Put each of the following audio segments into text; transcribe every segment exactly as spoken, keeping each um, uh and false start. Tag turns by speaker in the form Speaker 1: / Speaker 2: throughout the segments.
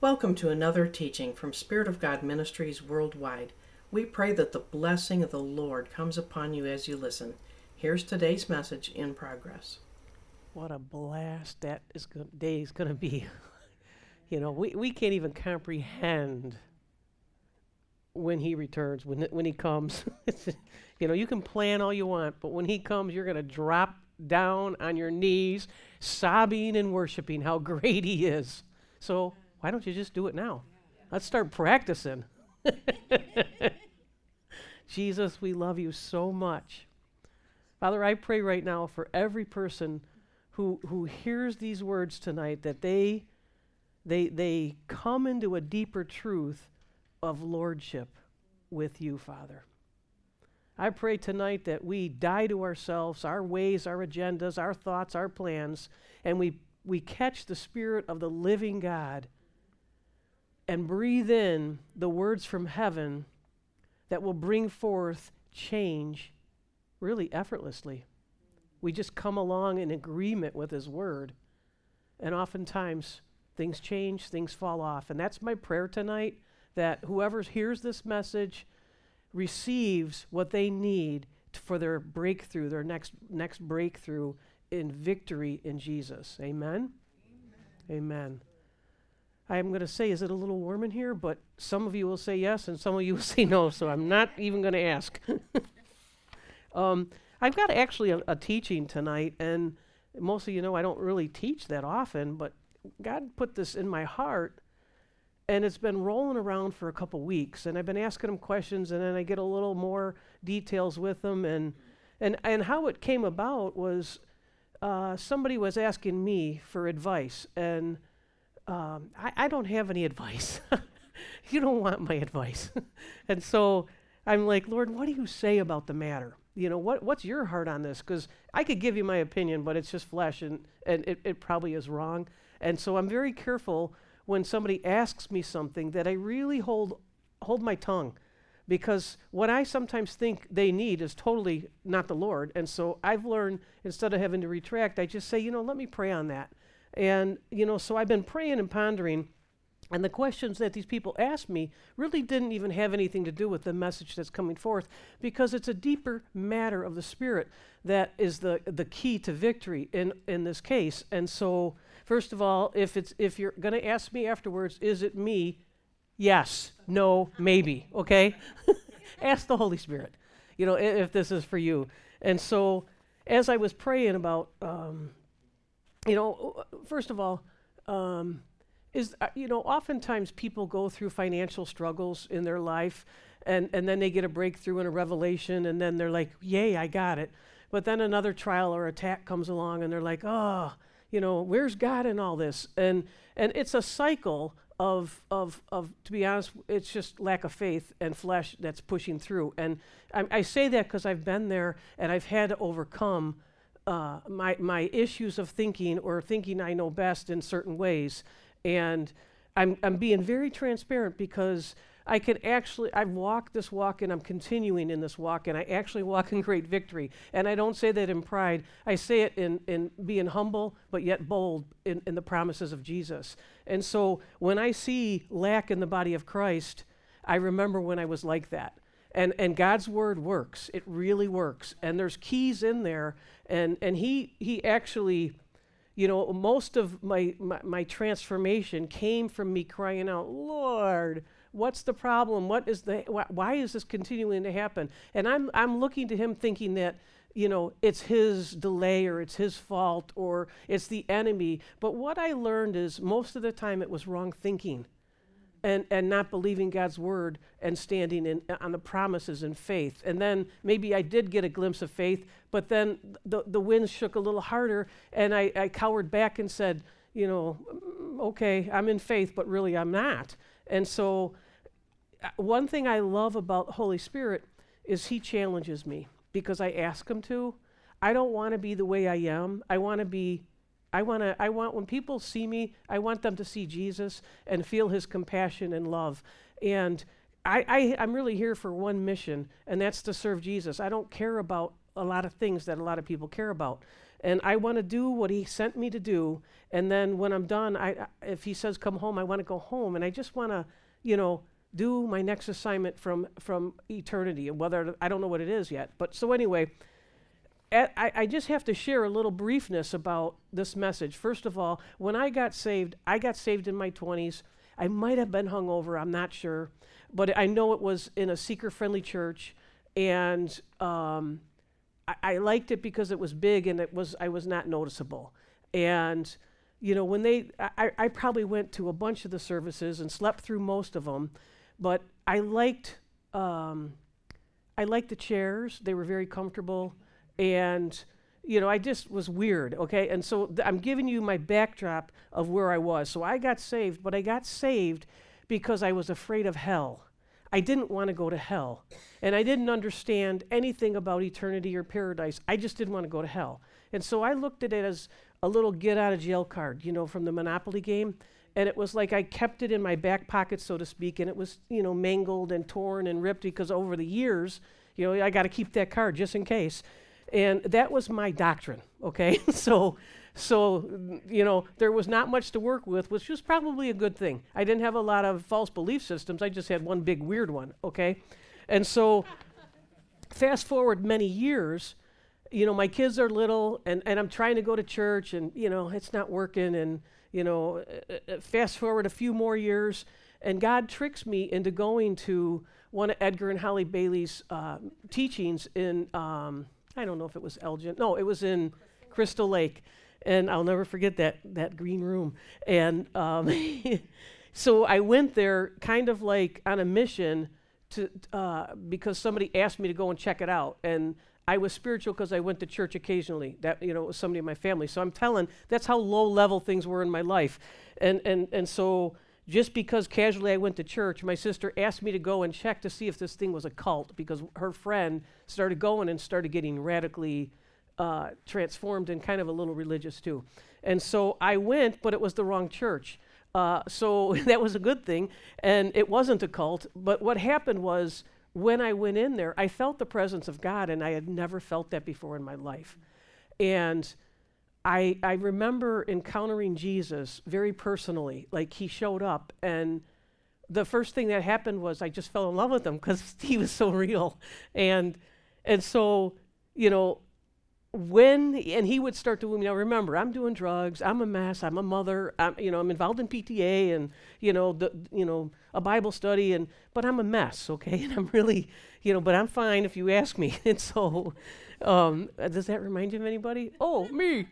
Speaker 1: Welcome to another teaching from Spirit of God Ministries Worldwide. We pray that the blessing of the Lord comes upon you as you listen. Here's today's message in progress.
Speaker 2: What a blast that is go- day is going to be. You know, we, we can't even comprehend when he returns, when when he comes. You know, you can plan all you want, but when he comes, you're going to drop down on your knees, sobbing and worshiping how great he is. So why don't you just do it now? Let's start practicing. Jesus, we love you so much. Father, I pray right now for every person who who hears these words tonight that they they they come into a deeper truth of lordship with you, Father. I pray tonight that we die to ourselves, our ways, our agendas, our thoughts, our plans, and we we catch the Spirit of the living God and breathe in the words from heaven that will bring forth change really effortlessly. We just come along in agreement with his word, and oftentimes things change, things fall off. And that's my prayer tonight, that whoever hears this message receives what they need t- for their breakthrough, their next next breakthrough in victory in Jesus. Amen? Amen. Amen. I'm going to say, is it a little warm in here? But some of you will say yes, and some of you will say no, so I'm not even going to ask. um, I've got actually a, a teaching tonight, and most of you know I don't really teach that often, but God put this in my heart, and it's been rolling around for a couple weeks, and I've been asking him questions, and then I get a little more details with them, and and, and how it came about was uh, somebody was asking me for advice, and um, I, I don't have any advice. You don't want my advice. And so I'm like, Lord, what do you say about the matter? You know, what what's your heart on this? Because I could give you my opinion, but it's just flesh, and, and it, it probably is wrong. And so I'm very careful when somebody asks me something that I really hold hold my tongue, because what I sometimes think they need is totally not the Lord. And so I've learned, instead of having to retract, I just say, you know, let me pray on that. And, you know, so I've been praying and pondering, and the questions that these people asked me really didn't even have anything to do with the message that's coming forth, because it's a deeper matter of the Spirit that is the the key to victory in, in this case. And so, first of all, if it's if you're going to ask me afterwards, is it me? Yes, no, maybe, okay? Ask the Holy Spirit, you know, i- if this is for you. And so, as I was praying about, um, you know, first of all, um, is, uh, you know, oftentimes people go through financial struggles in their life, and, and then they get a breakthrough and a revelation, and then they're like, yay, I got it. But then another trial or attack comes along, and they're like, oh, you know, where's God in all this? And and it's a cycle of, of, of to be honest, it's just lack of faith and flesh that's pushing through. And I, I say that because I've been there, and I've had to overcome uh, my my issues of thinking, or thinking I know best in certain ways. And I'm I'm being very transparent, because I can actually, I've walked this walk, and I'm continuing in this walk, and I actually walk in great victory. And I don't say that in pride. I say it in, in being humble, but yet bold in, in the promises of Jesus. And so when I see lack in the body of Christ, I remember when I was like that. And and God's word works. It really works. And there's keys in there. And, and he he actually... You know, most of my, my, my transformation came from me crying out, Lord, what's the problem? What is the wh- why is this continuing to happen? And I'm I'm looking to him thinking that, you know, it's his delay, or it's his fault, or it's the enemy. But what I learned is most of the time it was wrong thinking, and and not believing God's word and standing in on the promises in faith. And then maybe I did get a glimpse of faith, but then the the winds shook a little harder, and I, I cowered back and said, you know, "Mm, okay, I'm in faith, but really I'm not." And so uh, one thing I love about Holy Spirit is he challenges me, because I ask him to. I don't want to be the way I am. I want to be I want to I want when people see me, I want them to see Jesus and feel his compassion and love. And I, I I'm really here for one mission, and that's to serve Jesus. I don't care about a lot of things that a lot of people care about. And I want to do what he sent me to do. And then when I'm done, I, I- if he says come home, I want to go home. And I just want to, you know, do my next assignment from from eternity. And whether, I don't know what it is yet. But so anyway, at, I, I just have to share a little briefness about this message. First of all, when I got saved, I got saved in my twenties. I might have been hungover, I'm not sure. But I know it was in a seeker-friendly church. And um, I, I liked it because it was big and it was I was not noticeable. And you know, when they, I, I probably went to a bunch of the services and slept through most of them, but I liked, um, I liked the chairs. They were very comfortable, and you know, I just was weird. Okay, and so th- I'm giving you my backdrop of where I was. So I got saved, but I got saved because I was afraid of hell. I didn't want to go to hell. And I didn't understand anything about eternity or paradise. I just didn't want to go to hell. And so I looked at it as a little get out of jail card, you know, from the Monopoly game. And it was like I kept it in my back pocket, so to speak, and it was, you know, mangled and torn and ripped because over the years, you know, I got to keep that card just in case. And that was my doctrine, okay? so, so, you know, there was not much to work with, which was probably a good thing. I didn't have a lot of false belief systems. I just had one big weird one, okay? And so, fast forward many years, you know, my kids are little, and, and I'm trying to go to church, and, you know, it's not working, and, you know, uh, uh, fast forward a few more years, and God tricks me into going to one of Edgar and Holly Bailey's uh, teachings in, um, I don't know if it was Elgin, no, it was in Crystal Lake, and I'll never forget that, that green room, and um, so I went there kind of like on a mission to, uh, because somebody asked me to go and check it out, and I was spiritual because I went to church occasionally. That, you know, it was somebody in my family. So I'm telling, that's how low level things were in my life. And and and so just because casually I went to church, my sister asked me to go and check to see if this thing was a cult, because her friend started going and started getting radically uh, transformed and kind of a little religious too. And so I went, but it was the wrong church. Uh, so that was a good thing. And it wasn't a cult. But what happened was, when I went in there, I felt the presence of God, and I had never felt that before in my life. And I I remember encountering Jesus very personally. Like, he showed up, and the first thing that happened was I just fell in love with him because he was so real. And and so, you know, when, and he would start to, you know, remember, I'm doing drugs, I'm a mess, I'm a mother, I'm, you know, I'm involved in P T A and, you know, the, you know, a Bible study, and, but I'm a mess, okay, and I'm really, you know, but I'm fine if you ask me. And so, um, uh, does that remind you of anybody? Oh, me.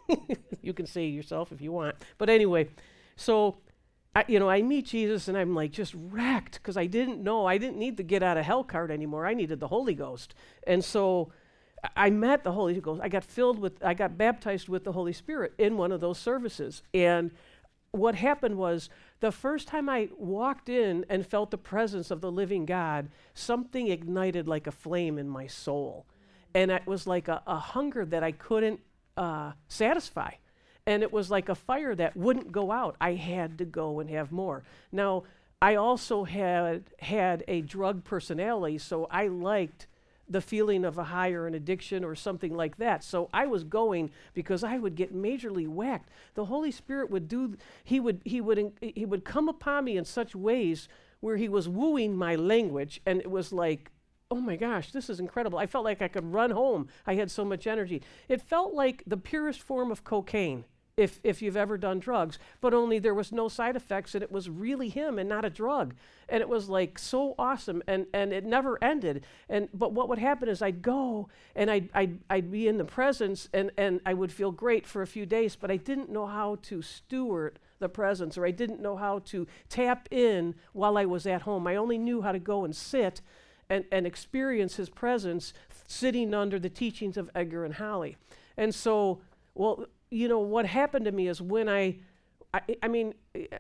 Speaker 2: You can say yourself if you want. But anyway, so, I, you know, I meet Jesus, and I'm like just wrecked because I didn't know, I didn't need the get out of hell card anymore. I needed the Holy Ghost. And so, I met the Holy Ghost. I got filled with, I got baptized with the Holy Spirit in one of those services. And what happened was, the first time I walked in and felt the presence of the living God, something ignited like a flame in my soul. And it was like a, a hunger that I couldn't uh, satisfy. And it was like a fire that wouldn't go out. I had to go and have more. Now, I also had had a drug personality, so I liked the feeling of a high or an addiction or something like that. So I was going because I would get majorly whacked. The Holy Spirit would do, he would, he would, he would come upon me in such ways where he was wooing my language, and it was like, oh my gosh, this is incredible. I felt like I could run home. I had so much energy. It felt like the purest form of cocaine, if if you've ever done drugs, but only there was no side effects, and it was really him and not a drug. And it was like so awesome, and, and it never ended. And but what would happen is I'd go, and I'd, I'd, I'd be in the presence, and, and I would feel great for a few days, but I didn't know how to steward the presence, or I didn't know how to tap in while I was at home. I only knew how to go and sit and, and experience his presence sitting under the teachings of Edgar and Holly. And so, well, you know, what happened to me is when I, I, I mean,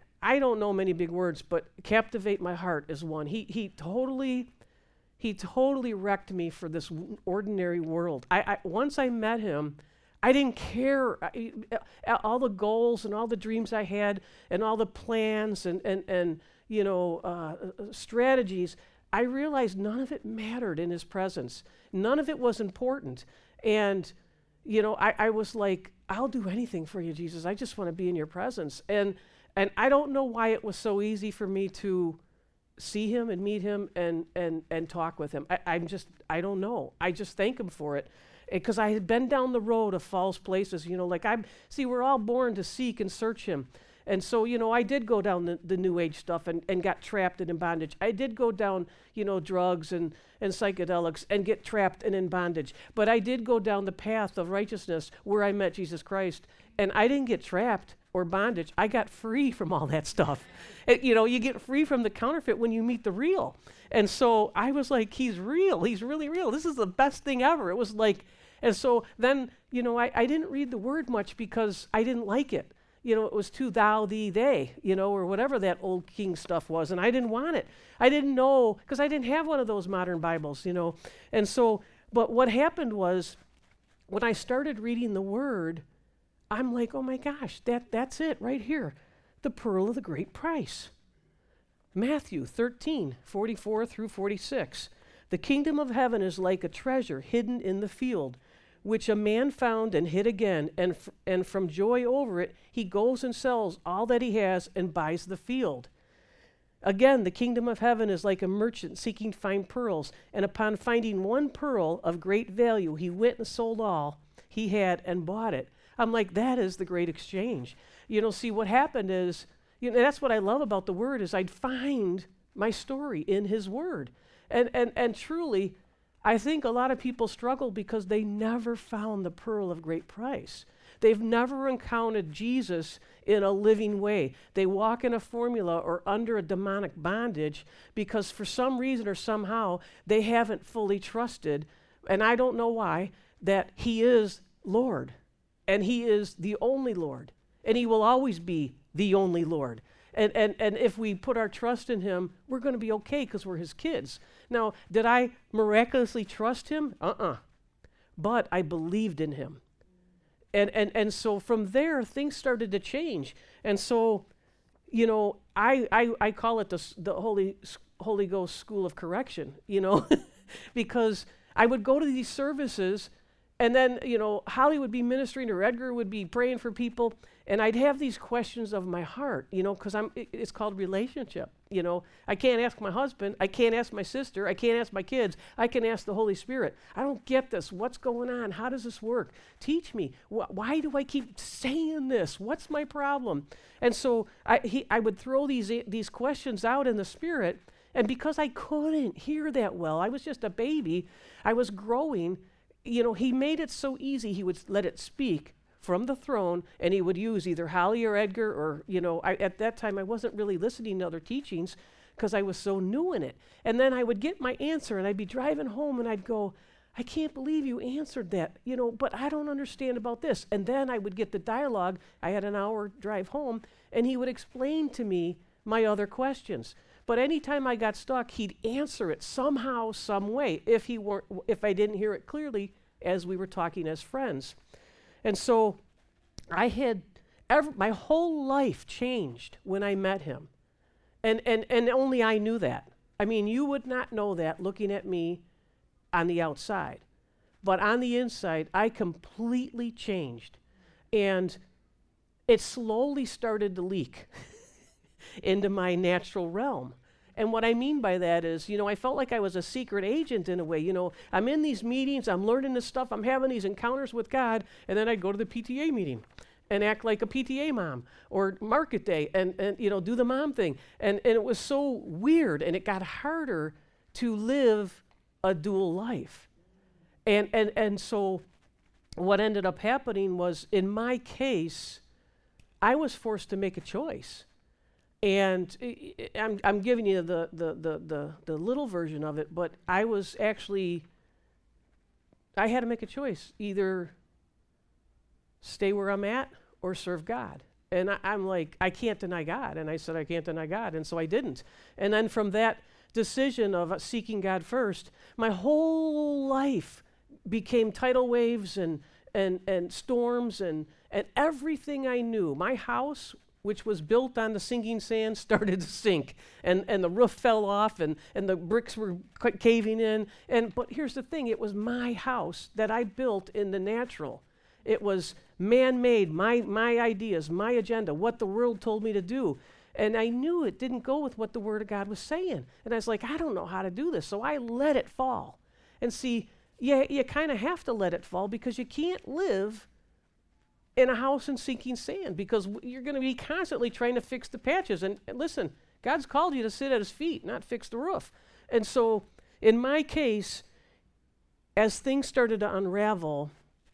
Speaker 2: I don't know many big words, but captivate my heart is one. He he totally, he totally wrecked me for this w- ordinary world. I, I once I met him, I didn't care. I, I, all the goals and all the dreams I had and all the plans and and and you know uh, strategies. I realized none of it mattered in his presence. None of it was important, and you know, I, I was like, I'll do anything for you, Jesus. I just want to be in your presence. And and I don't know why it was so easy for me to see him and meet him and and and talk with him. I, I'm just, I don't know. I just thank him for it. Because I had been down the road of false places, you know, like I'm, see, we're all born to seek and search him. And so, you know, I did go down the, the New Age stuff and, and got trapped and in bondage. I did go down, you know, drugs and, and psychedelics and get trapped and in bondage. But I did go down the path of righteousness where I met Jesus Christ. And I didn't get trapped or bondage. I got free from all that stuff. It, you know, you get free from the counterfeit when you meet the real. And so I was like, he's real. He's really real. This is the best thing ever. It was like, and so then, you know, I, I didn't read the word much because I didn't like it. You know, it was too thou, thee, they, you know, or whatever that old king stuff was. And I didn't want it. I didn't know, because I didn't have one of those modern Bibles, you know. And so, but what happened was, when I started reading the word, I'm like, oh my gosh, that that's it right here. The pearl of the great price. Matthew thirteen, forty-four through forty-six. The kingdom of heaven is like a treasure hidden in the field, which a man found and hid again, and f- and from joy over it, he goes and sells all that he has and buys the field. Again, the kingdom of heaven is like a merchant seeking fine pearls, and upon finding one pearl of great value, he went and sold all he had and bought it. I'm like, that is the great exchange. You know, see, what happened is, you know, that's what I love about the word, is I'd find my story in his word. And and and truly, I think a lot of people struggle because they never found the pearl of great price. They've never encountered Jesus in a living way. They walk in a formula or under a demonic bondage because for some reason or somehow they haven't fully trusted, and I don't know why, that he is Lord, and he is the only Lord, and he will always be the only Lord. And, and and if we put our trust in him, we're going to be okay because we're his kids. Now, did I miraculously trust him? Uh-uh. But I believed in him. And and and so from there, things started to change. And so, you know, I I, I call it the the Holy Holy Ghost School of Correction, you know, because I would go to these services, and then, you know, Holly would be ministering or Edgar would be praying for people, and I'd have these questions of my heart, you know, because I'm it, it's called relationship. You know, I can't ask my husband, I can't ask my sister, I can't ask my kids, I can ask the Holy Spirit. I don't get this. What's going on? How does this work? Teach me. Wh- why do I keep saying this? What's my problem? And so I he, I would throw these these questions out in the Spirit, and because I couldn't hear that well, I was just a baby, I was growing. You know, he made it so easy, he would let it speak from the throne, and he would use either Holly or Edgar, or, you know, I, at that time I wasn't really listening to other teachings because I was so new in it. And then I would get my answer, and I'd be driving home, and I'd go, I can't believe you answered that, you know, but I don't understand about this. And then I would get the dialogue. I had an hour drive home, and he would explain to me my other questions. But anytime I got stuck, he'd answer it somehow, some way, if he weren't, if I didn't hear it clearly as we were talking as friends. And so I had, ever, my whole life changed when I met him. And, and, and only I knew that. I mean, you would not know that looking at me on the outside. But on the inside, I completely changed. And it slowly started to leak into my natural realm. And what I mean by that is, you know, I felt like I was a secret agent in a way. You know, I'm in these meetings, I'm learning this stuff, I'm having these encounters with God, and then I'd go to the P T A meeting and act like a P T A mom, or market day, and, and you know, do the mom thing. And, and it was so weird, and it got harder to live a dual life. And, and, and so what ended up happening was, in my case, I was forced to make a choice. And I, I, I'm I'm giving you the, the, the, the, the little version of it, but I was actually, I had to make a choice, either stay where I'm at or serve God. And I, I'm like, I can't deny God. And I said, I can't deny God. And so I didn't. And then from that decision of uh, seeking God first, my whole life became tidal waves and, and, and storms and, and everything I knew. My house, which was built on the sinking sand, started to sink, and, and the roof fell off, and, and the bricks were ca- caving in. And but here's the thing, it was my house that I built in the natural. It was man-made, my, my ideas, my agenda, what the world told me to do. And I knew it didn't go with what the Word of God was saying. And I was like, I don't know how to do this. So I let it fall. And see, yeah, you kind of have to let it fall because you can't live in a house in sinking sand because w- you're going to be constantly trying to fix the patches. And, and listen, God's called you to sit at his feet, not fix the roof. And so in my case, as things started to unravel,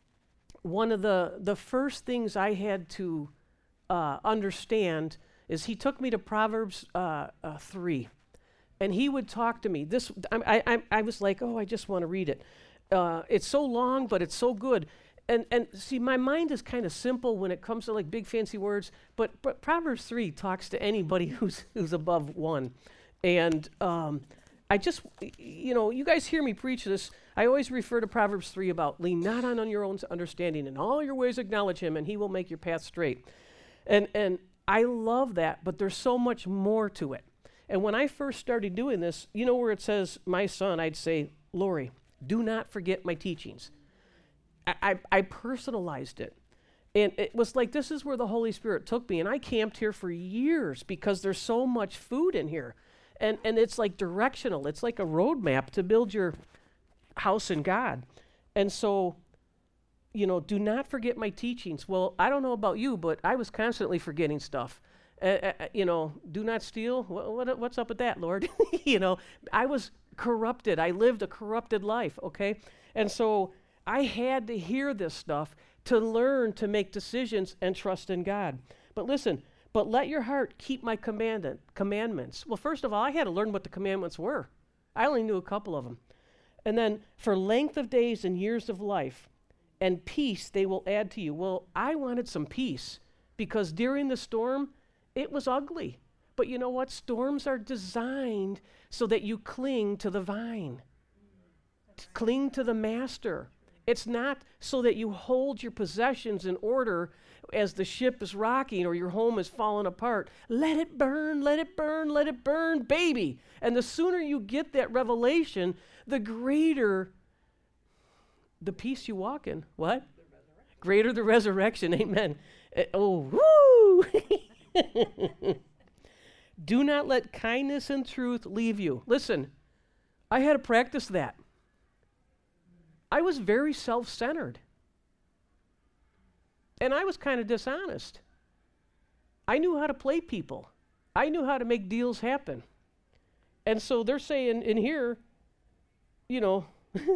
Speaker 2: one of the, the first things I had to uh, understand is he took me to Proverbs uh, uh, three. And he would talk to me. This I, I, I was like, oh, I just want to read it. Uh, it's so long, but it's so good. And and see, my mind is kind of simple when it comes to like big fancy words. But, but Proverbs three talks to anybody who's who's above one. And um, I just, you know, you guys hear me preach this. I always refer to Proverbs three about lean not on, on your own understanding. In all your ways acknowledge him, and he will make your path straight. And and I love that, but there's so much more to it. And when I first started doing this, you know where it says, my son, I'd say, Lori, do not forget my teachings. I, I, I personalized it. And it was like, this is where the Holy Spirit took me. And I camped here for years because there's so much food in here. And, and it's like directional. It's like a roadmap to build your house in God. And so, you know, do not forget my teachings. Well, I don't know about you, but I was constantly forgetting stuff. Uh, uh, you know, do not steal. What, what, what's up with that, Lord? You know, I was corrupted. I lived a corrupted life, okay? And so I had to hear this stuff to learn to make decisions and trust in God. But listen, but let your heart keep my commandment, commandments. Well, first of all, I had to learn what the commandments were. I only knew a couple of them. And then for length of days and years of life, and peace they will add to you. Well, I wanted some peace because during the storm, it was ugly. But you know what? Storms are designed so that you cling to the vine. To cling to the master. It's not so that you hold your possessions in order as the ship is rocking or your home is falling apart. Let it burn, let it burn, let it burn, baby. And the sooner you get that revelation, the greater the peace you walk in. What? The greater the resurrection. Amen. Uh, oh, woo! Do not let kindness and truth leave you. Listen, I had to practice that. I was very self-centered. And I was kind of dishonest. I knew how to play people. I knew how to make deals happen. And so they're saying in here, you know,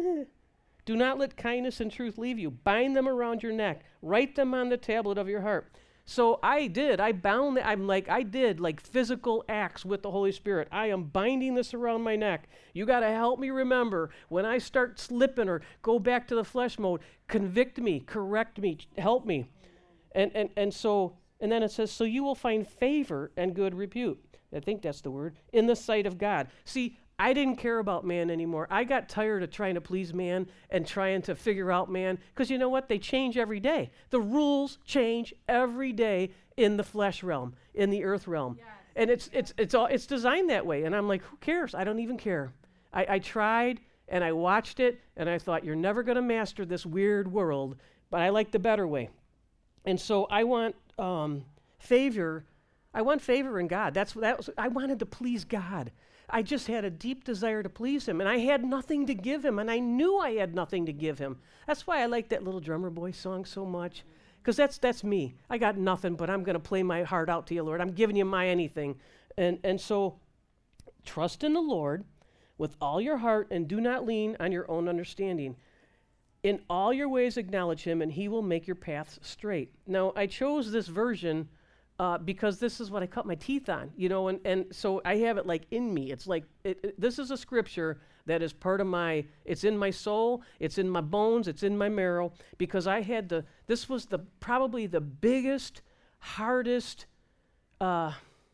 Speaker 2: do not let kindness and truth leave you. Bind them around your neck. Write them on the tablet of your heart. So I did. I bound the, I'm like, I did like physical acts with the Holy Spirit. I am binding this around my neck. You got to help me remember when I start slipping or go back to the flesh mode, convict me, correct me, help me. And, and, and so, and then it says, so you will find favor and good repute. I think that's the word, in the sight of God. See, I didn't care about man anymore. I got tired of trying to please man and trying to figure out man, because you know what? They change every day. The rules change every day in the flesh realm, in the earth realm. Yes. And it's it's it's all it's designed that way. And I'm like, who cares? I don't even care. I, I tried and I watched it and I thought, you're never going to master this weird world, but I like the better way. And so I want um, favor. I want favor in God. That's that was, I wanted to please God. I just had a deep desire to please him, and I had nothing to give him, and I knew I had nothing to give him. That's why I like that Little Drummer Boy song so much, because that's that's me. I got nothing, but I'm going to play my heart out to you, Lord. I'm giving you my anything. And, and so trust in the Lord with all your heart, and do not lean on your own understanding. In all your ways acknowledge him, and he will make your paths straight. Now, I chose this version Uh, because this is what I cut my teeth on, you know, and, and so I have it like in me. It's like, it, it, this is a scripture that is part of my, it's in my soul, it's in my bones, it's in my marrow, because I had the, this was the probably the biggest, hardest uh,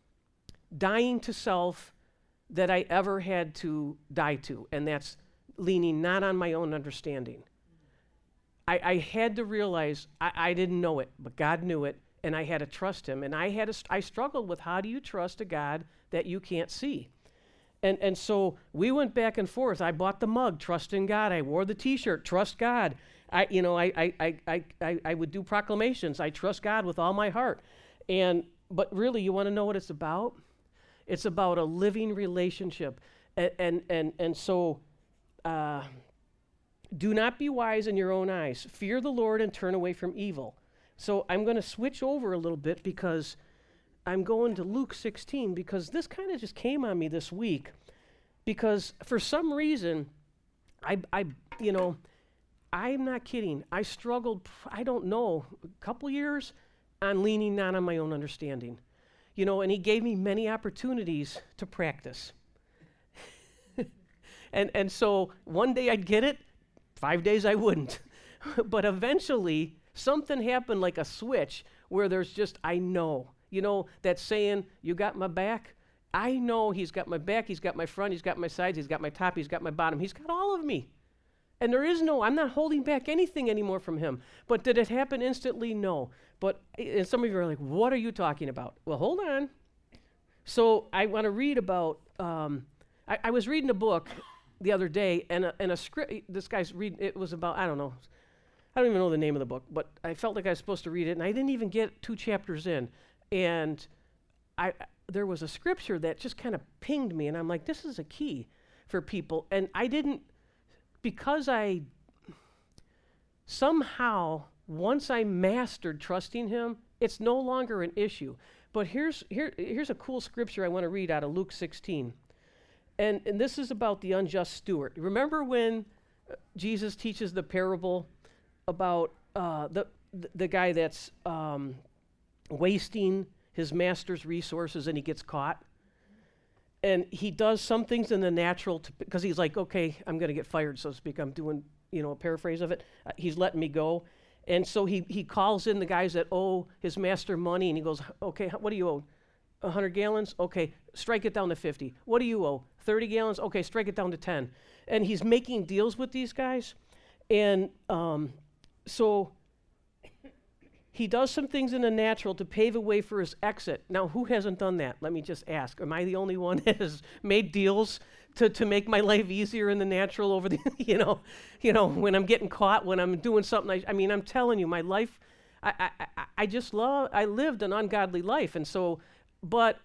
Speaker 2: dying to self that I ever had to die to, and that's leaning not on my own understanding. I, I had to realize I, I didn't know it, but God knew it. And I had to trust him. And I had to st- I struggled with, how do you trust a God that you can't see? And and so we went back and forth. I bought the mug, trust in God. I wore the t-shirt, trust God. I, you know, I, I, I, I, I, I would do proclamations. I trust God with all my heart. And, but really, you want to know what it's about? It's about a living relationship. And, and, and, and so, uh, do not be wise in your own eyes. Fear the Lord and turn away from evil. So I'm going to switch over a little bit because I'm going to Luke sixteen, because this kind of just came on me this week. Because for some reason, I, I, you know, I'm not kidding. I struggled, I don't know, a couple years on leaning not on my own understanding. You know, and he gave me many opportunities to practice. and and so one day I'd get it, five days I wouldn't. But eventually, something happened like a switch where there's just, I know. You know, that saying, you got my back? I know he's got my back, he's got my front, he's got my sides, he's got my top, he's got my bottom. He's got all of me. And there is no, I'm not holding back anything anymore from him. But did it happen instantly? No. But, and some of you are like, what are you talking about? Well, hold on. So I want to read about, um, I, I was reading a book the other day, and a, and a script, this guy's reading, it was about, I don't know, I don't even know the name of the book, but I felt like I was supposed to read it, and I didn't even get two chapters in. And I, there was a scripture that just kind of pinged me, and I'm like, this is a key for people. And I didn't, because I, somehow, once I mastered trusting him, it's no longer an issue. But here's here here's a cool scripture I want to read out of Luke sixteen. And, and this is about the unjust steward. Remember when uh, Jesus teaches the parable about uh, the, the the guy that's um, wasting his master's resources and he gets caught? And he does some things in the natural because he's like, okay, I'm going to get fired, so to speak. I'm doing, you know, a paraphrase of it. Uh, he's letting me go. And so he, he calls in the guys that owe his master money, and he goes, okay, what do you owe? one hundred gallons? Okay, strike it down to fifty. What do you owe? thirty gallons? Okay, strike it down to ten. And he's making deals with these guys. And um, so he does some things in the natural to pave a way for his exit. Now, who hasn't done that? Let me just ask. Am I the only one that has made deals to, to make my life easier in the natural over the, you know, you know, when I'm getting caught, when I'm doing something? I, I mean, I'm telling you, my life, I, I, I, I just love, I lived an ungodly life. And so, but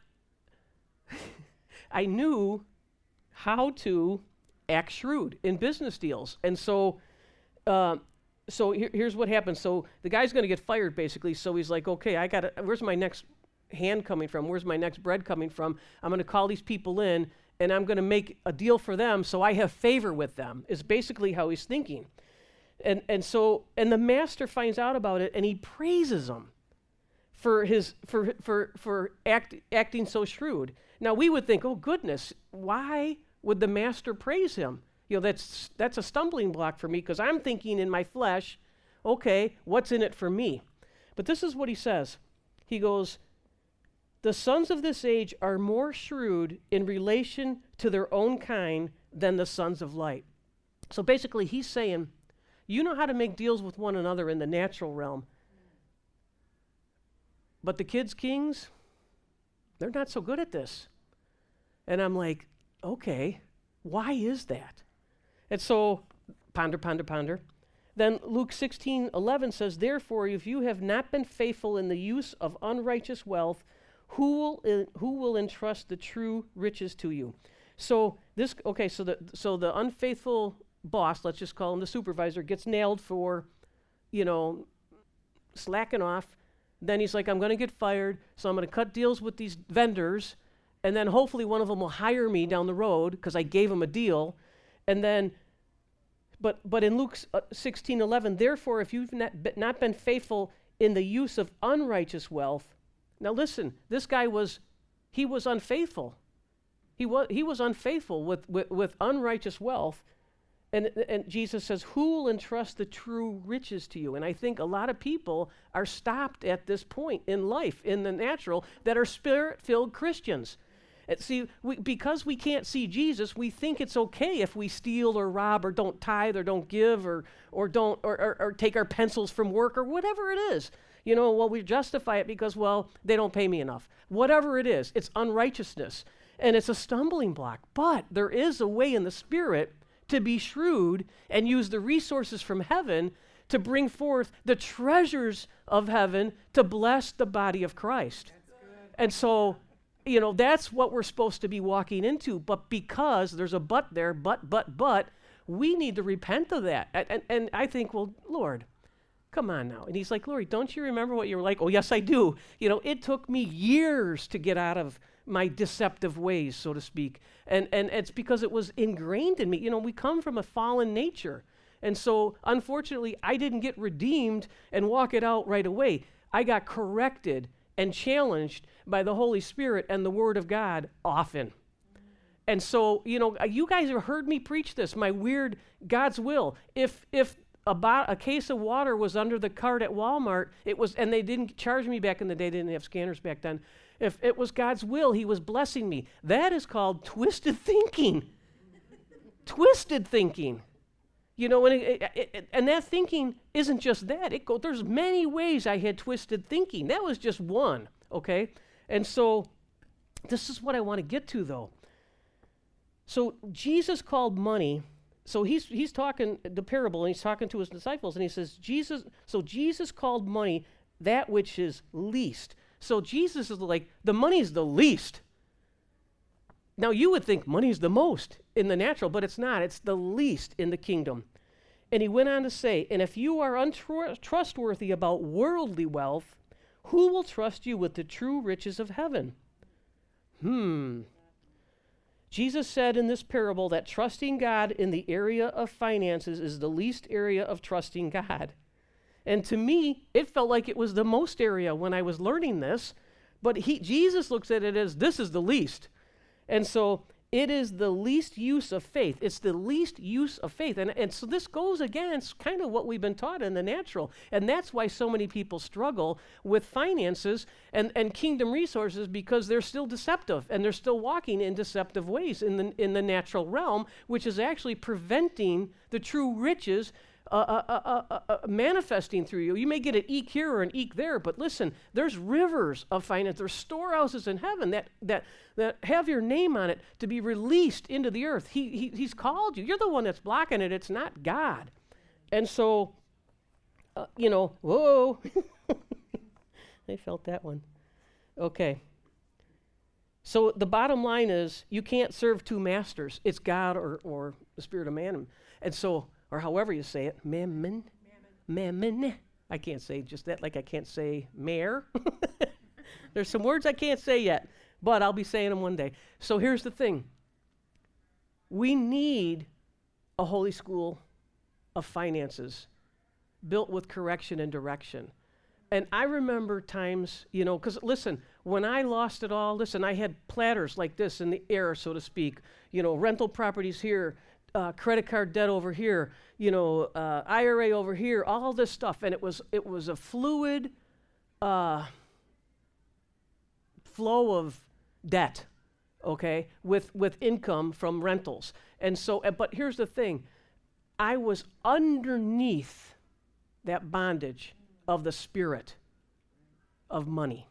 Speaker 2: I knew how to act shrewd in business deals. And so, uh, So here, here's what happens. So the guy's going to get fired, basically. So he's like, okay, I got to, where's my next hand coming from? Where's my next bread coming from? I'm going to call these people in, and I'm going to make a deal for them so I have favor with them, is basically how he's thinking. And and so, and the master finds out about it, and he praises him for his, for, for, for act, acting so shrewd. Now, we would think, oh, goodness, why would the master praise him? You know, that's that's a stumbling block for me because I'm thinking in my flesh, okay, what's in it for me? But this is what he says. He goes, the sons of this age are more shrewd in relation to their own kind than the sons of light. So basically he's saying, you know how to make deals with one another in the natural realm. But the kids' kings, they're not so good at this. And I'm like, okay, why is that? And so, ponder, ponder, ponder. Then Luke sixteen eleven says, therefore, if you have not been faithful in the use of unrighteous wealth, who will in, who will entrust the true riches to you? So this, okay, so the so the unfaithful boss, let's just call him the supervisor, gets nailed for, you know, slacking off. Then he's like, I'm going to get fired, so I'm going to cut deals with these vendors, and then hopefully one of them will hire me down the road because I gave him a deal. And then, but but in Luke uh, sixteen eleven, therefore, if you've not, be, not been faithful in the use of unrighteous wealth, now listen, this guy was, he was unfaithful. He was he was unfaithful with, with, with unrighteous wealth. And, and Jesus says, who will entrust the true riches to you? And I think a lot of people are stopped at this point in life, in the natural, that are spirit-filled Christians. See, we, because we can't see Jesus, we think it's okay if we steal or rob or don't tithe or don't give or or don't or, or, or take our pencils from work or whatever it is. You know, well, we justify it because, well, they don't pay me enough. Whatever it is, it's unrighteousness, and it's a stumbling block. But there is a way in the Spirit to be shrewd and use the resources from heaven to bring forth the treasures of heaven to bless the body of Christ. And so, you know, that's what we're supposed to be walking into. But because there's a but there, but, but, but, we need to repent of that. And, and, and I think, well, Lord, come on now. And he's like, Lori, don't you remember what you were like? Oh, yes, I do. You know, it took me years to get out of my deceptive ways, so to speak. And and it's because it was ingrained in me. You know, we come from a fallen nature. And so, unfortunately, I didn't get redeemed and walk it out right away. I got corrected and challenged by the Holy Spirit and the Word of God often. And so, you know, you guys have heard me preach this, my weird God's will. If if a, bo- a case of water was under the cart at Walmart, it was, and they didn't charge me back in the day, they didn't have scanners back then. If it was God's will, he was blessing me. That is called twisted thinking. Twisted thinking. You know, and, it, it, it, and that thinking isn't just that. It go, there's many ways I had twisted thinking. That was just one, okay? And so this is what I want to get to, though. So Jesus called money, so he's he's talking the parable, and he's talking to his disciples, and he says, Jesus, so Jesus called money that which is least. So Jesus is like, the money's the least. Now you would think money's the most in the natural, but it's not. It's the least in the kingdom. And he went on to say, and if you are untrustworthy about worldly wealth, who will trust you with the true riches of heaven? Hmm. Jesus said in this parable that trusting God in the area of finances is the least area of trusting God. And to me, it felt like it was the most area when I was learning this, but he, Jesus looks at it as this is the least. And so it is the least use of faith. It's the least use of faith. And, and so this goes against kind of what we've been taught in the natural. And that's why so many people struggle with finances and, and kingdom resources, because they're still deceptive and they're still walking in deceptive ways in the, in the natural realm, which is actually preventing the true riches Uh, uh, uh, uh, uh, manifesting through you. You may get an eke here or an eke there, but listen, there's rivers of finance. There's storehouses in heaven that that that have your name on it to be released into the earth. He, he He's called you. You're the one that's blocking it. It's not God. And so, uh, you know, whoa. I felt that one. Okay. So the bottom line is you can't serve two masters. It's God or, or the spirit of mammon. And so, or however you say it, mammon, mammon. mammon. I can't say just that, like I can't say mayor. There's some words I can't say yet, but I'll be saying them one day. So here's the thing. We need a holy school of finances built with correction and direction. And I remember times, you know, because listen, when I lost it all, listen, I had platters like this in the air, so to speak, you know, rental properties here, Uh, credit card debt over here, you know, uh, I R A over here, all this stuff, and it was it was a fluid uh, flow of debt, okay, with with income from rentals, and so. Uh, but here's the thing, I was underneath that bondage of the spirit of money.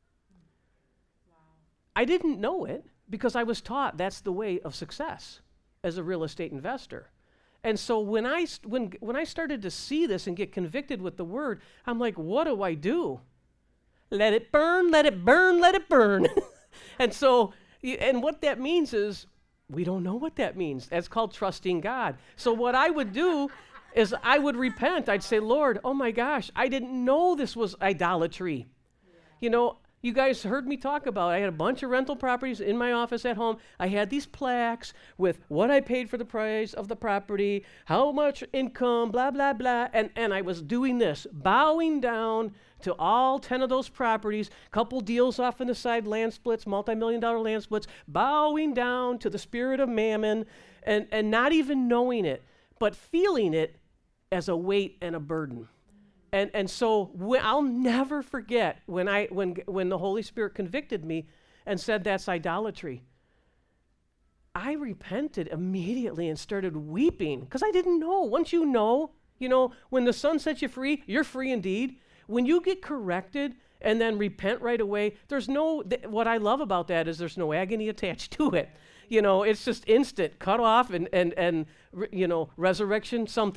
Speaker 2: Wow. I didn't know it because I was taught that's the way of success as a real estate investor. And so when I st- when when I started to see this and get convicted with the word, I'm like, what do I do? Let it burn, let it burn, let it burn. And so, and what that means is, we don't know what that means. That's called trusting God. So what I would do is I would repent. I'd say, Lord, oh my gosh, I didn't know this was idolatry. Yeah. You know, you guys heard me talk about, I had a bunch of rental properties in my office at home. I had these plaques with what I paid for the price of the property, how much income, blah, blah, blah. And, and I was doing this, bowing down to all ten of those properties, couple deals off on the side, land splits, multi-million dollar land splits, bowing down to the spirit of mammon and, and not even knowing it, but feeling it as a weight and a burden. And and so wh- I'll never forget when I when when the Holy Spirit convicted me and said that's idolatry. I repented immediately and started weeping because I didn't know. Once you know, you know, when the Son sets you free, you're free indeed. When you get corrected and then repent right away, there's no, th- what I love about that is there's no agony attached to it. You know, it's just instant, cut off and, and, and re- you know, resurrection, something.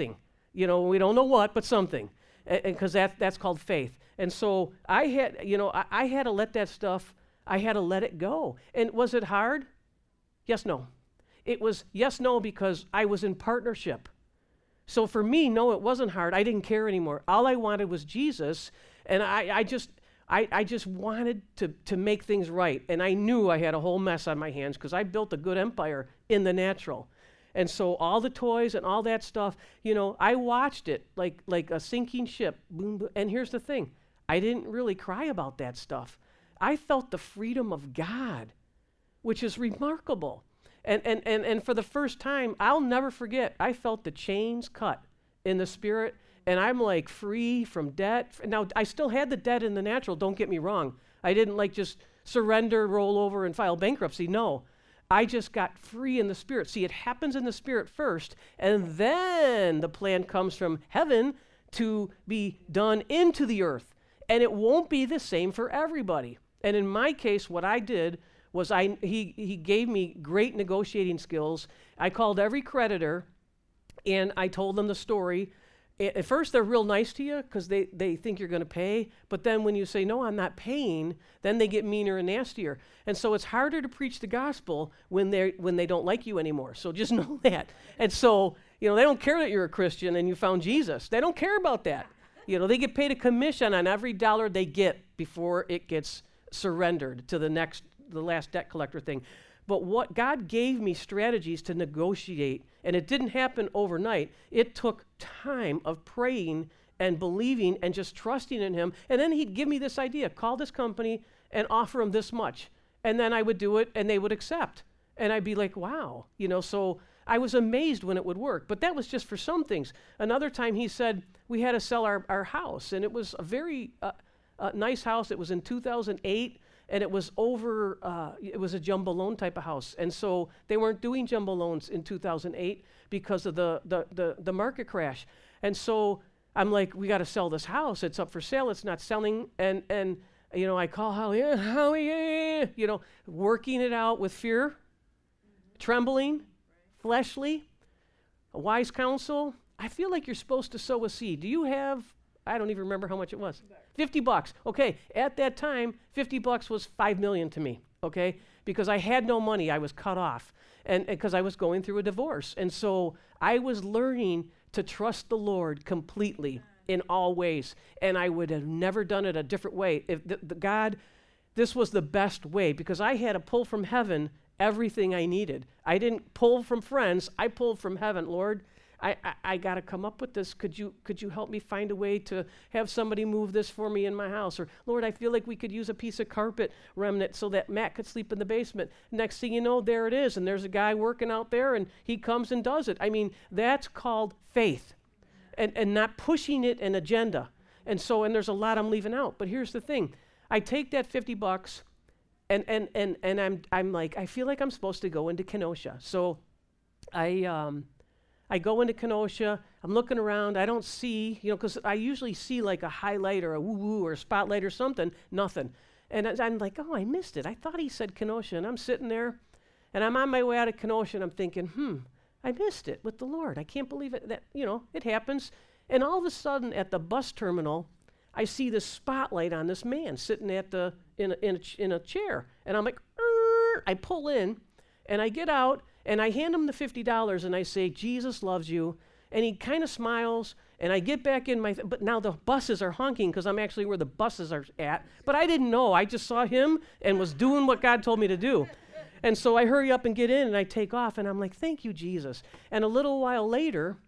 Speaker 2: You know, we don't know what, but something. And because that, that's called faith. And so I had, you know, I, I had to let that stuff, I had to let it go. And was it hard? Yes, no. It was yes, no, because I was in partnership. So for me, no, it wasn't hard. I didn't care anymore. All I wanted was Jesus, and I, I just I, I just wanted to, to make things right. And I knew I had a whole mess on my hands because I built a good empire in the natural. And so all the toys and all that stuff, you know, I watched it like like a sinking ship. Boom, boom. And here's the thing. I didn't really cry about that stuff. I felt the freedom of God, which is remarkable. And, and, and, and for the first time, I'll never forget, I felt the chains cut in the spirit, and I'm like free from debt. Now, I still had the debt in the natural, don't get me wrong. I didn't like just surrender, roll over, and file bankruptcy. No, I just got free in the spirit. See, it happens in the spirit first, and then the plan comes from heaven to be done into the earth. And it won't be the same for everybody. And in my case, what I did was I he he gave me great negotiating skills. I called every creditor, and I told them the story. At first, they're real nice to you because they, they think you're going to pay. But then when you say, no, I'm not paying, then they get meaner and nastier. And so it's harder to preach the gospel when they when they don't like you anymore. So just know that. And so, you know, they don't care that you're a Christian and you found Jesus. They don't care about that. You know, they get paid a commission on every dollar they get before it gets surrendered to the next, the last debt collector thing. But what God gave me strategies to negotiate, and it didn't happen overnight. It took time of praying and believing and just trusting in him. And then he'd give me this idea, call this company and offer them this much. And then I would do it and they would accept. And I'd be like, wow, you know, so I was amazed when it would work. But that was just for some things. Another time he said we had to sell our, our house, and it was a very uh, uh, nice house. It was in two thousand eight. And it was over, uh, it was a jumbo loan type of house. And so they weren't doing jumbo loans in two thousand eight because of the, the, the, the market crash. And so I'm like, we got to sell this house. It's up for sale. It's not selling. And, and you know, I call Holly, yeah, Holly, yeah, you know, working it out with fear, trembling, fleshly, a wise counsel. I feel like you're supposed to sow a seed. Do you have, I don't even remember how much it was. fifty bucks. Okay, at that time, fifty bucks was five million to me, okay? Because I had no money, I was cut off, and because I was going through a divorce. And so I was learning to trust the Lord completely in all ways, and I would have never done it a different way. If the, the God, this was the best way, because I had to pull from heaven everything I needed. I didn't pull from friends, I pulled from heaven. Lord, I, I, I got to come up with this. Could you could you help me find a way to have somebody move this for me in my house? Or, Lord, I feel like we could use a piece of carpet remnant so that Matt could sleep in the basement. Next thing you know, there it is. And there's a guy working out there, and he comes and does it. I mean, that's called faith and, and not pushing it an agenda. And so, and there's a lot I'm leaving out. But here's the thing. I take that fifty bucks, and, and, and, and I'm, I'm like, I feel like I'm supposed to go into Kenosha. So I... Um, I go into Kenosha, I'm looking around, I don't see, you know, because I usually see like a highlight or a woo-woo or a spotlight or something, nothing. And I, I'm like, oh, I missed it. I thought he said Kenosha, and I'm sitting there, and I'm on my way out of Kenosha, and I'm thinking, hmm, I missed it with the Lord. I can't believe it, that, you know, it happens. And all of a sudden, at the bus terminal, I see this spotlight on this man sitting at the, in a, in a, ch- in a chair. And I'm like, Err! I pull in, and I get out, and I hand him the fifty dollars, and I say, Jesus loves you. And he kind of smiles, and I get back in my, th- but now the buses are honking because I'm actually where the buses are at. But I didn't know. I just saw him and was doing what God told me to do. And so I hurry up and get in, and I take off, and I'm like, thank you, Jesus. And a little while later,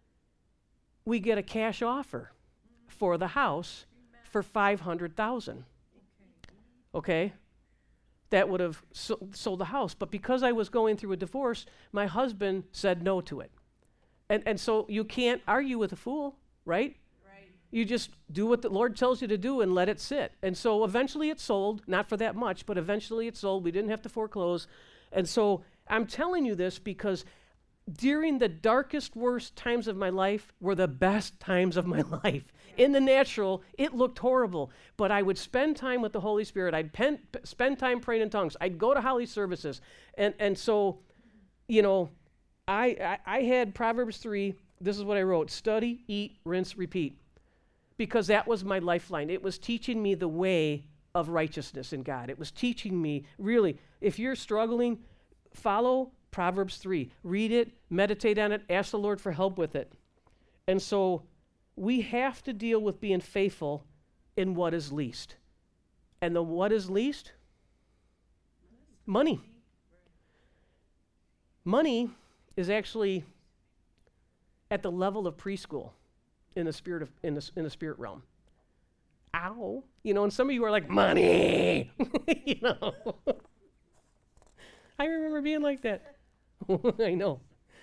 Speaker 2: we get a cash offer for the house for five hundred thousand dollars. Okay? That would have so- sold the house. But because I was going through a divorce, my husband said no to it. And and so you can't argue with a fool, right? Right. You just do what the Lord tells you to do and let it sit. And so eventually it sold, not for that much, but eventually it sold. We didn't have to foreclose. And so I'm telling you this because during the darkest, worst times of my life were the best times of my life. In the natural, it looked horrible, but I would spend time with the Holy Spirit. I'd pen, p- spend time praying in tongues. I'd go to Holly services. And and so, you know, I, I, I had Proverbs three, this is what I wrote: study, eat, rinse, repeat. Because that was my lifeline. It was teaching me the way of righteousness in God. It was teaching me, really, if you're struggling, follow Proverbs three. Read it, meditate on it, ask the Lord for help with it. And so we have to deal with being faithful in what is least. And the what is least? Money. Money is actually at the level of preschool in the spirit of in the in the spirit realm. Ow. You know, and some of you are like, money. You know. I remember being like that. I know.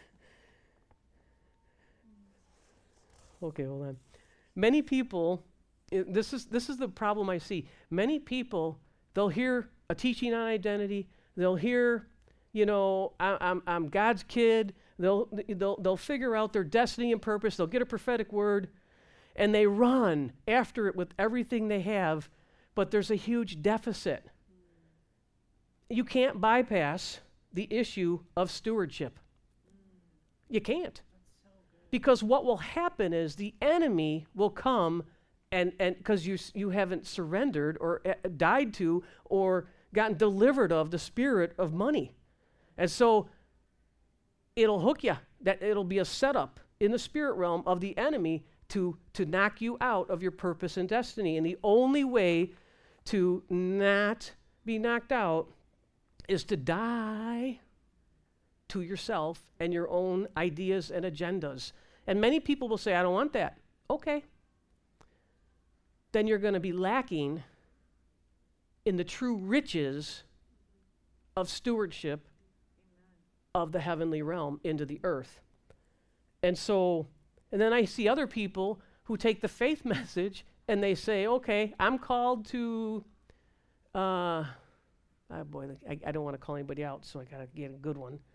Speaker 2: Okay, hold on. Many people, i- this is this is the problem I see. Many people, they'll hear a teaching on identity. They'll hear, you know, I, I'm I'm God's kid. They'll they'll they'll figure out their destiny and purpose. They'll get a prophetic word, and they run after it with everything they have. But there's a huge deficit. You can't bypass the issue of stewardship. You can't. Because what will happen is the enemy will come and and because you s- you haven't surrendered or uh, died to or gotten delivered of the spirit of money. And so it'll hook you. That it'll be a setup in the spirit realm of the enemy to to knock you out of your purpose and destiny. And the only way to not be knocked out is to die to yourself and your own ideas and agendas. And many people will say, I don't want that. Okay. Then you're going to be lacking in the true riches of stewardship of the heavenly realm into the earth. And so, and then I see other people who take the faith message and they say, okay, I'm called to, uh, oh boy, I, I don't want to call anybody out, so I got to get a good one.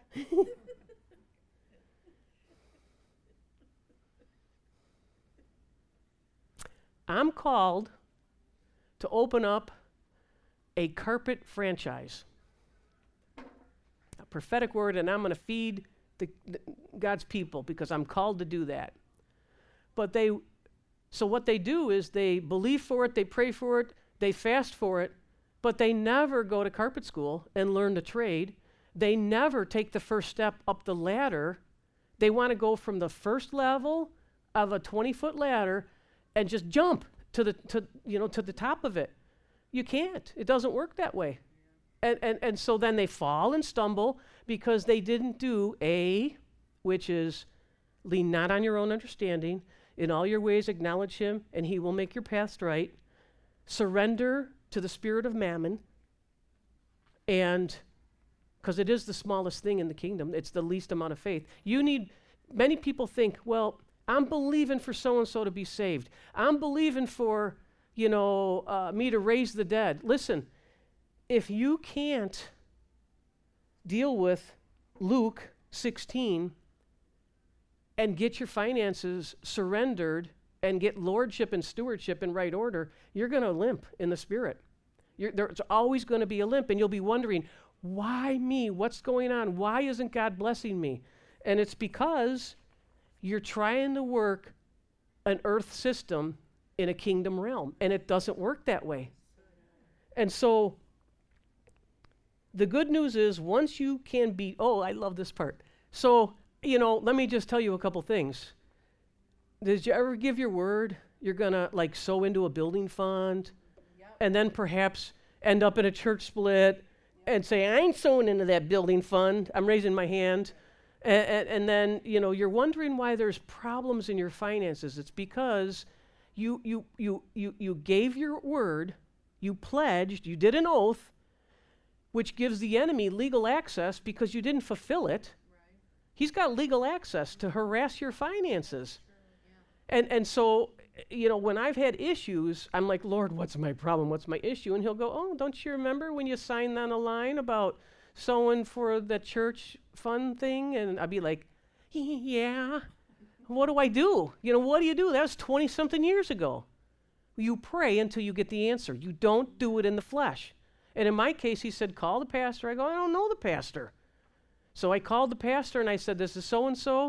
Speaker 2: I'm called to open up a carpet franchise, a prophetic word, and I'm going to feed the, the God's people because I'm called to do that. But they, so what they do is they believe for it, they pray for it, they fast for it, but they never go to carpet school and learn the trade. They never take the first step up the ladder. They want to go from the first level of a twenty-foot ladder and just jump to the to you know to the top of it. You can't. It doesn't work that way. And and and so then they fall and stumble because they didn't do A, which is lean not on your own understanding. In all your ways acknowledge him, and he will make your path straight. Surrender to the spirit of mammon. And because it is the smallest thing in the kingdom, it's the least amount of faith. You need, many people think, well, I'm believing for so-and-so to be saved. I'm believing for, you know, uh, me to raise the dead. Listen, if you can't deal with Luke sixteen and get your finances surrendered and get lordship and stewardship in right order, you're going to limp in the spirit. You're, there's always going to be a limp, and you'll be wondering, why me? What's going on? Why isn't God blessing me? And it's because you're trying to work an earth system in a kingdom realm, and it doesn't work that way. And so the good news is once you can be, oh, I love this part. So, you know, let me just tell you a couple things. Did you ever give your word you're going to like sow into a building fund yep. and then perhaps end up in a church split and say, I ain't sowing into that building fund. I'm raising my hand. And, and, and then, you know, you're wondering why there's problems in your finances. It's because you you you you you gave your word, you pledged, you did an oath, which gives the enemy legal access because you didn't fulfill it. Right. He's got legal access to harass your finances. Sure, yeah. And and so, you know, when I've had issues, I'm like, Lord, what's my problem? What's my issue? And he'll go, oh, don't you remember when you signed on a line about sowing for the church fund thing? And I'd be like, yeah, what do I do? You know, what do you do? That was twenty-something years ago. You pray until you get the answer. You don't do it in the flesh. And in my case, he said, call the pastor. I go, I don't know the pastor. So I called the pastor and I said, this is so-and-so.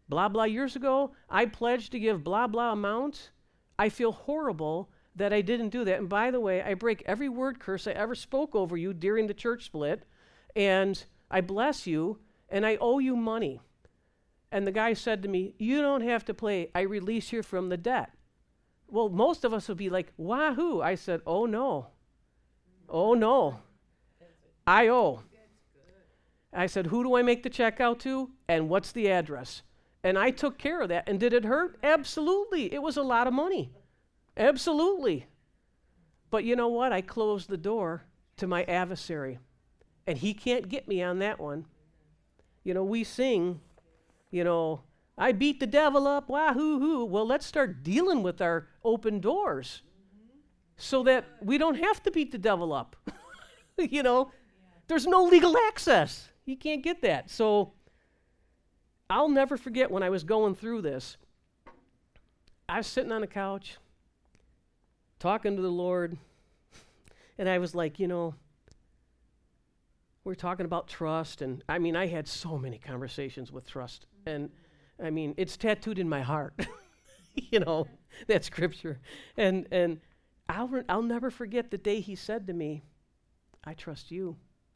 Speaker 2: blah, blah years ago. I pledged to give blah, blah amount. I feel horrible that I didn't do that. And by the way, I break every word curse I ever spoke over you during the church split, and I bless you, and I owe you money. And the guy said to me, you don't have to pay. I release you from the debt. Well, most of us would be like, wahoo. I said, oh, no. Oh, no. I owe. I said, who do I make the check out to? And what's the address? And I took care of that. And did it hurt? Absolutely. It was a lot of money. Absolutely. But you know what? I closed the door to my adversary. And he can't get me on that one. You know, we sing, you know, I beat the devil up, wahoo-hoo. Well, let's start dealing with our open doors so that we don't have to beat the devil up. You know, there's no legal access. You can't get that. So I'll never forget when I was going through this. I was sitting on the couch, talking to the Lord, and I was like, you know, we're talking about trust, and I mean, I had so many conversations with trust, and I mean, it's tattooed in my heart, you know, that scripture, and and I'll re- I'll never forget the day he said to me, I trust you.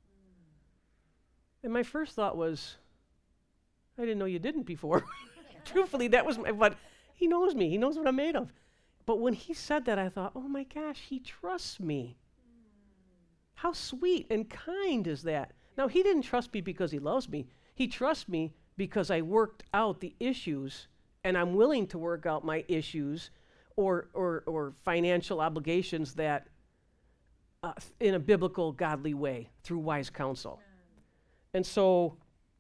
Speaker 2: And my first thought was, I didn't know you didn't before. Truthfully, that was my, but he knows me. He knows what I'm made of. But when he said that, I thought, oh my gosh, he trusts me. How sweet and kind is that? Now, he didn't trust me because he loves me. He trusts me because I worked out the issues, and I'm willing to work out my issues or or, or financial obligations that uh, in a biblical, godly way through wise counsel. And so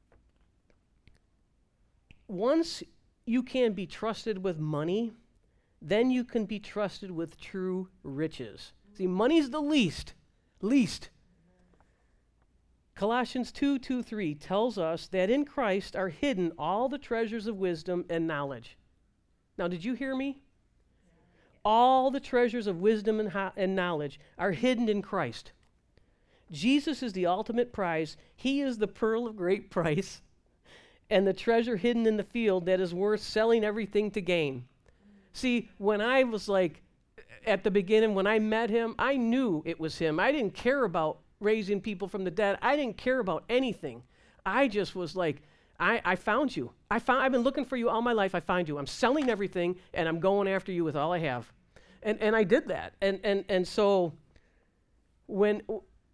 Speaker 2: once you can be trusted with money, then you can be trusted with true riches. See, money's the least, least. Colossians two, two, three tells us that in Christ are hidden all the treasures of wisdom and knowledge. Now, did you hear me? All the treasures of wisdom and, ho- and knowledge are hidden in Christ. Jesus is the ultimate prize. He is the pearl of great price and the treasure hidden in the field that is worth selling everything to gain. See, when I was like, at the beginning, when I met him, I knew it was him. I didn't care about raising people from the dead. I didn't care about anything. I just was like, I, I found you. I found, I've been looking for you all my life. I found you. I'm selling everything, and I'm going after you with all I have. And and I did that. And and and so when,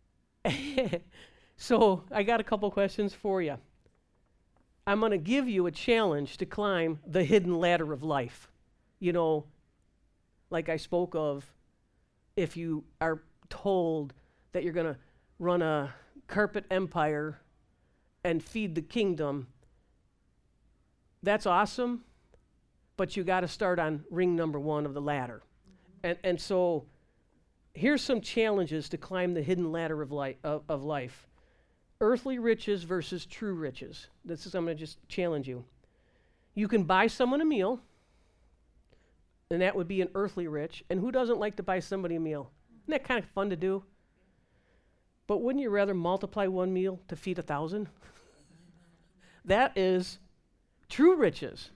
Speaker 2: so I got a couple questions for you. I'm going to give you a challenge to climb the hidden ladder of life. You know, like I spoke of, if you are told that you're going to run a carpet empire and feed the kingdom, that's awesome, but you got to start on ring number one of the ladder. And and so here's some challenges to climb the hidden ladder of, li- of, of life. Earthly riches versus true riches. This is, I'm going to just challenge you. You can buy someone a meal, and that would be an earthly rich. And who doesn't like to buy somebody a meal? Isn't that kind of fun to do? But wouldn't you rather multiply one meal to feed a thousand? That is true riches.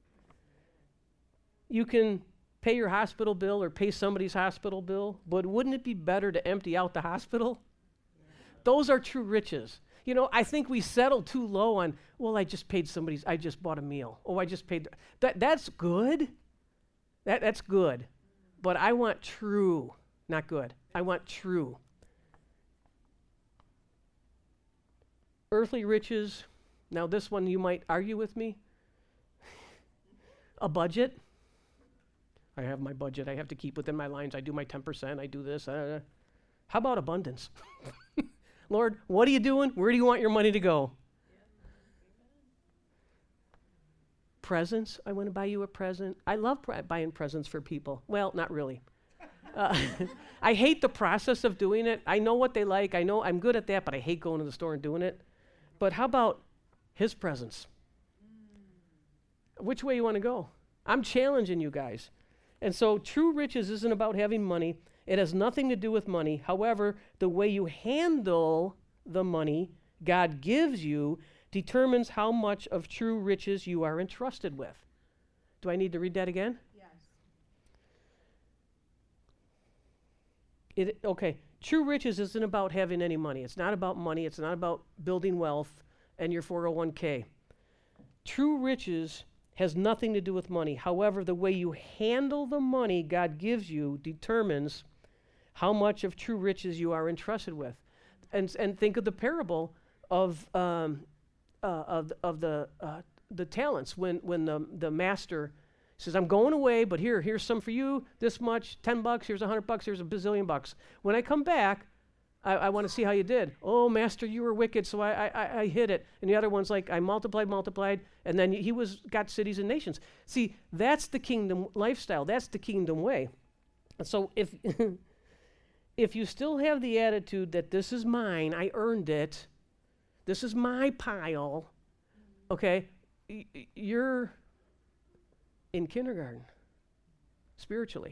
Speaker 2: You can pay your hospital bill or pay somebody's hospital bill, but wouldn't it be better to empty out the hospital? Yeah. Those are true riches. You know, I think we settle too low on, well, I just paid somebody's, I just bought a meal. Oh, I just paid. Th- that That's good. That That's good. But I want true, not good. I want true. Earthly riches. Now, this one you might argue with me. A budget. I have my budget. I have to keep within my lines. I do my ten percent. I do this. Uh, how about abundance? Lord, what are you doing? Where do you want your money to go? Presents. I want to buy you a present. I love pre- buying presents for people. Well, not really. Uh, I hate the process of doing it. I know what they like. I know I'm good at that, but I hate going to the store and doing it. But how about his presence? Which way you want to go? I'm challenging you guys. And so true riches isn't about having money. It has nothing to do with money. However, the way you handle the money God gives you determines how much of true riches you are entrusted with. Do I need to read that again?
Speaker 3: Yes.
Speaker 2: It, okay, true riches isn't about having any money. It's not about money. It's not about building wealth and your four oh one k. True riches has nothing to do with money. However, the way you handle the money God gives you determines how much of true riches you are entrusted with. And and think of the parable of um, uh, of of the uh, the talents when when the the master says, "I'm going away, but here here's some for you. This much, ten bucks. Here's a hundred bucks. Here's a bazillion bucks. When I come back, I, I want to see how you did. Oh, master, you were wicked, so I, I I hid it." And the other one's like, "I multiplied, multiplied, and then he was got cities and nations." See, that's the kingdom lifestyle. That's the kingdom way. And so if if you still have the attitude that this is mine, I earned it, this is my pile, okay, y- y- you're in kindergarten spiritually.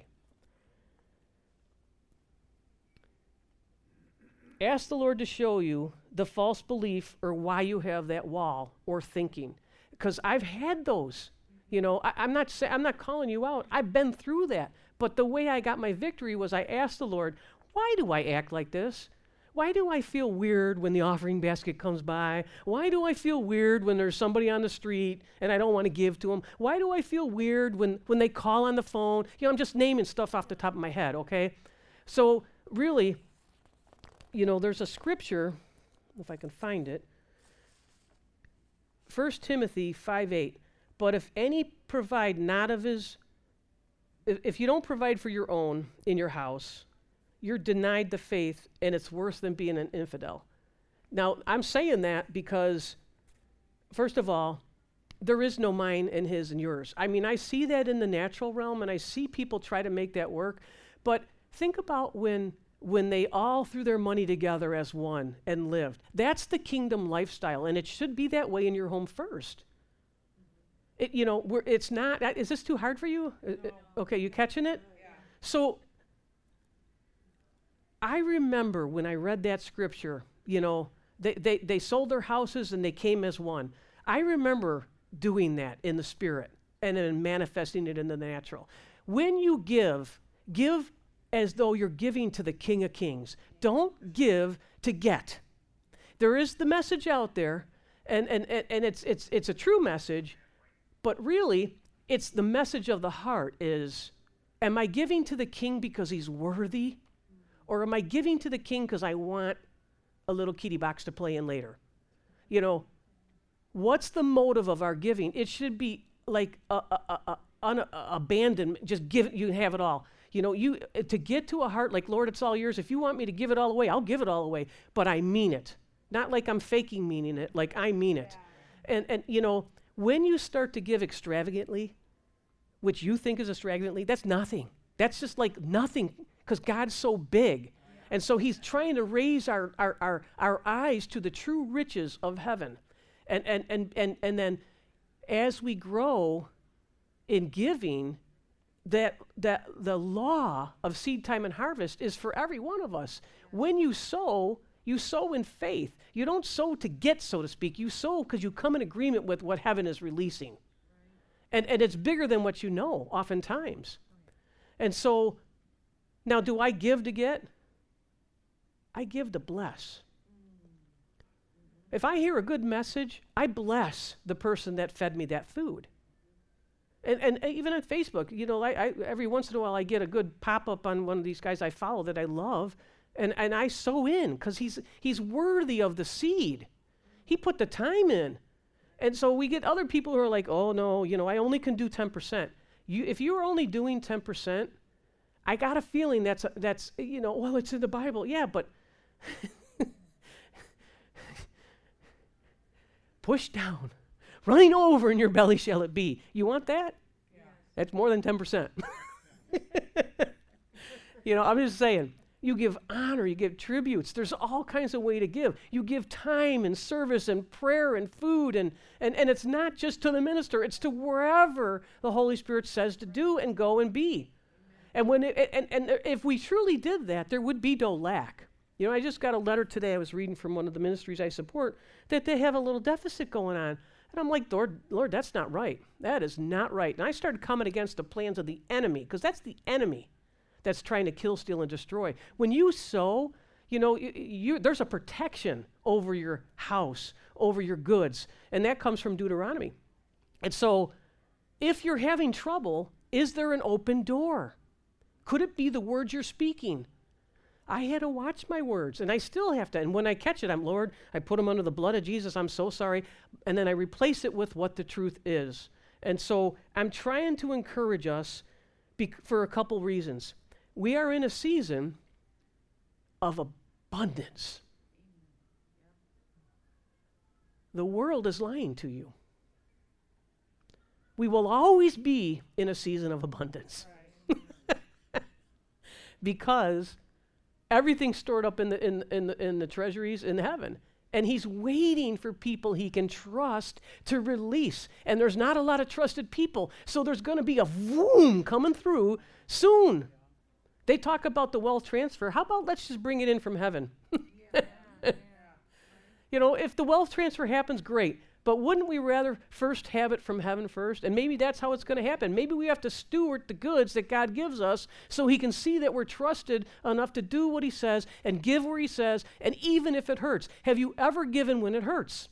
Speaker 2: Ask the Lord to show you the false belief or why you have that wall or thinking, because I've had those. You know, I, I'm not sa- I'm not calling you out. I've been through that. But the way I got my victory was I asked the Lord, why do I act like this? Why do I feel weird when the offering basket comes by? Why do I feel weird when there's somebody on the street and I don't want to give to them? Why do I feel weird when, when they call on the phone? You know, I'm just naming stuff off the top of my head, okay? So really, you know, there's a scripture, if I can find it, First Timothy five eight. But if any provide not of his, if, if you don't provide for your own in your house, you're denied the faith, and it's worse than being an infidel. Now, I'm saying that because, first of all, there is no mine and his and yours. I mean, I see that in the natural realm, and I see people try to make that work. But think about when when they all threw their money together as one and lived. That's the kingdom lifestyle, and it should be that way in your home first. It, you know, we're, it's not, uh, is this too hard for you? No. Uh, okay, you catching it? Yeah. So, I remember when I read that scripture, you know, they, they, they sold their houses and they came as one. I remember doing that in the spirit and then manifesting it in the natural. When you give, give as though you're giving to the King of Kings. Don't give to get. There is the message out there, and, and, and, and it's, it's, it's a true message, but really, it's the message of the heart is, am I giving to the King because he's worthy? Or am I giving to the King because I want a little kitty box to play in later? You know, what's the motive of our giving? It should be like a, a, a, a un, a abandonment. Just give it, you have it all. You know, you uh, to get to a heart like, Lord, it's all yours. If you want me to give it all away, I'll give it all away. But I mean it. Not like I'm faking meaning it, like I mean it. Yeah. And, and, you know, when you start to give extravagantly, which you think is extravagantly, that's nothing. That's just like nothing, because God's so big. And so he's trying to raise our, our, our, our eyes to the true riches of heaven. And, and, and, and, and then as we grow in giving, that, that the law of seed time and harvest is for every one of us. When you sow, you sow in faith. You don't sow to get, so to speak. You sow because you come in agreement with what heaven is releasing. Right. And, and it's bigger than what you know, oftentimes. Right. And so, now do I give to get? I give to bless. Mm-hmm. If I hear a good message, I bless the person that fed me that food. And, and even on Facebook, you know, I, I, every once in a while I get a good pop-up on one of these guys I follow that I love, and, and I sow in because he's, he's worthy of the seed. He put the time in. And so we get other people who are like, oh, no, you know, I only can do ten percent. You, if you're only doing ten percent, I got a feeling that's, a, that's you know, well, it's in the Bible. Yeah, but push down. Running over in your belly shall it be. You want that? Yeah. That's more than ten percent. You know, I'm just saying, you give honor, you give tributes. There's all kinds of way to give. You give time and service and prayer and food, and, and, and it's not just to the minister, it's to wherever the Holy Spirit says to do and go and be. And when it, and, and if we truly did that, there would be no lack. You know, I just got a letter today, I was reading from one of the ministries I support, that they have a little deficit going on. And I'm like, Lord, Lord, that's not right. That is not right. And I started coming against the plans of the enemy, because that's the enemy that's trying to kill, steal, and destroy. When you sow, you know, you, you, there's a protection over your house, over your goods, and that comes from Deuteronomy. And so if you're having trouble, is there an open door? Could it be the words you're speaking? I had to watch my words, and I still have to. And when I catch it, I'm, Lord, I put them under the blood of Jesus. I'm so sorry. And then I replace it with what the truth is. And so I'm trying to encourage us be- for a couple reasons. We are in a season of abundance. The world is lying to you. We will always be in a season of abundance. Because everything's stored up in the in in the, in the treasuries in heaven, and he's waiting for people he can trust to release. And there's not a lot of trusted people, so there's going to be a boom coming through soon. They talk about the wealth transfer. How about let's just bring it in from heaven? yeah, yeah. You know, if the wealth transfer happens, great. But wouldn't we rather first have it from heaven first? And maybe that's how it's going to happen. Maybe we have to steward the goods that God gives us so he can see that we're trusted enough to do what he says and give where he says, and even if it hurts. Have you ever given when it hurts?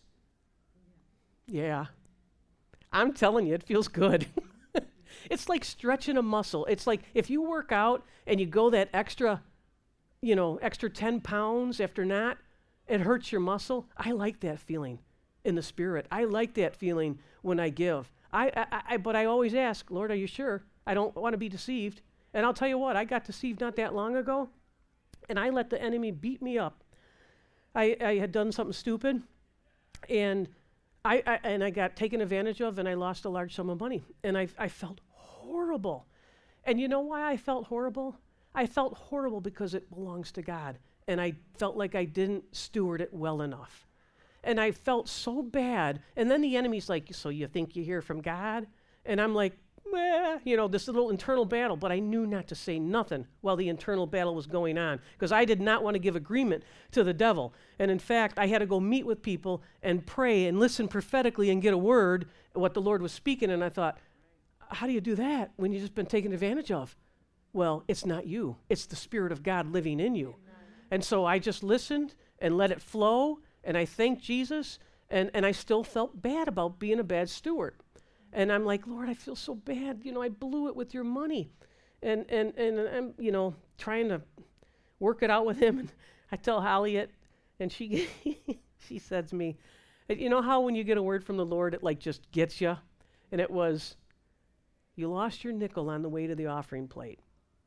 Speaker 2: Yeah. I'm telling you, it feels good. It's like stretching a muscle. It's like if you work out and you go that extra, you know, extra ten pounds after not, it hurts your muscle. I like that feeling. In the spirit. I like that feeling when I give. I, I, I, but I always ask, Lord, are you sure? I don't want to be deceived. And I'll tell you what, I got deceived not that long ago, and I let the enemy beat me up. I, I had done something stupid, and I, I and I got taken advantage of, and I lost a large sum of money, and I, I felt horrible. And you know why I felt horrible? I felt horrible because it belongs to God, and I felt like I didn't steward it well enough. And I felt so bad. And then the enemy's like, so you think you hear from God? And I'm like, eh, you know, this little internal battle. But I knew not to say nothing while the internal battle was going on, because I did not want to give agreement to the devil. And in fact, I had to go meet with people and pray and listen prophetically and get a word, what the Lord was speaking. And I thought, how do you do that when you've just been taken advantage of? Well, it's not you. It's the Spirit of God living in you. Amen. And so I just listened and let it flow. And I thanked Jesus, and, and I still felt bad about being a bad steward. And I'm like, Lord, I feel so bad. You know, I blew it with your money. And and and I'm, you know, trying to work it out with him. And I tell Holly it, and she she said to me, you know how when you get a word from the Lord, it like just gets you? And it was, you lost your nickel on the way to the offering plate.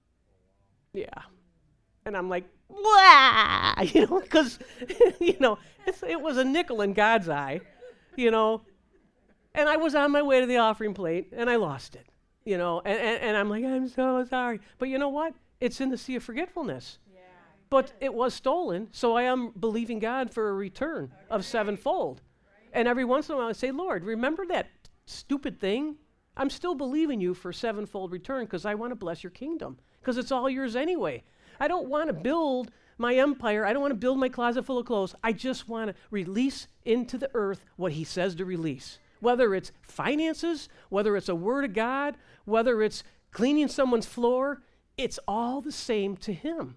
Speaker 2: Yeah. And I'm like, blah, you know, because, you know, it's, it was a nickel in God's eye, you know. And I was on my way to the offering plate, and I lost it, you know. And, and, and I'm like, I'm so sorry. But you know what? It's in the sea of forgetfulness. Yeah. But it was stolen, so I am believing God for a return okay. of sevenfold. Right. And every once in a while I say, Lord, remember that stupid thing? I'm still believing you for sevenfold return because I want to bless your kingdom, because it's all yours anyway. I don't want to build my empire. I don't want to build my closet full of clothes. I just want to release into the earth what he says to release. Whether it's finances, whether it's a word of God, whether it's cleaning someone's floor, it's all the same to him.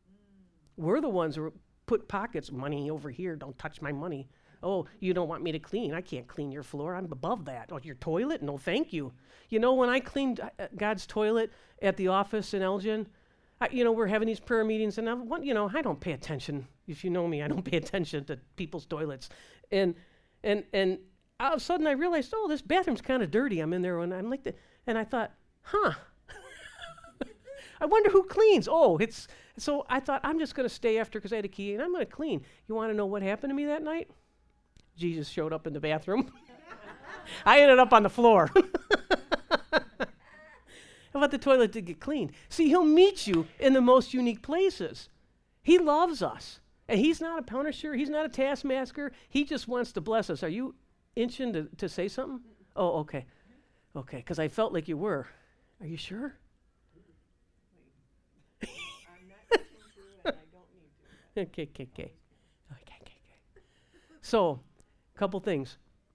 Speaker 2: We're the ones who put pockets, money over here, don't touch my money. Oh, you don't want me to clean. I can't clean your floor. I'm above that. Oh, your toilet? No, thank you. You know, when I cleaned uh, God's toilet at the office in Elgin, I, you know, we're having these prayer meetings, and I'm, you know, I don't pay attention. If you know me, I don't pay attention to people's toilets. And and and all of a sudden, I realized, oh, this bathroom's kind of dirty. I'm in there, and I'm like, the, and I thought, huh. I wonder who cleans. Oh, it's so. I thought I'm just going to stay after because I had a key, and I'm going to clean. You want to know what happened to me that night? Jesus showed up in the bathroom. I ended up on the floor. How about the toilet to get cleaned? See, he'll meet you in the most unique places. He loves us. And he's not a punisher. He's not a taskmaster. He just wants to bless us. Are you itching to, to say something? Oh, okay. Okay, because I felt like you were. Are you sure? I'm not sure, and I don't need okay, okay, okay. Okay, okay, okay. So, a couple things.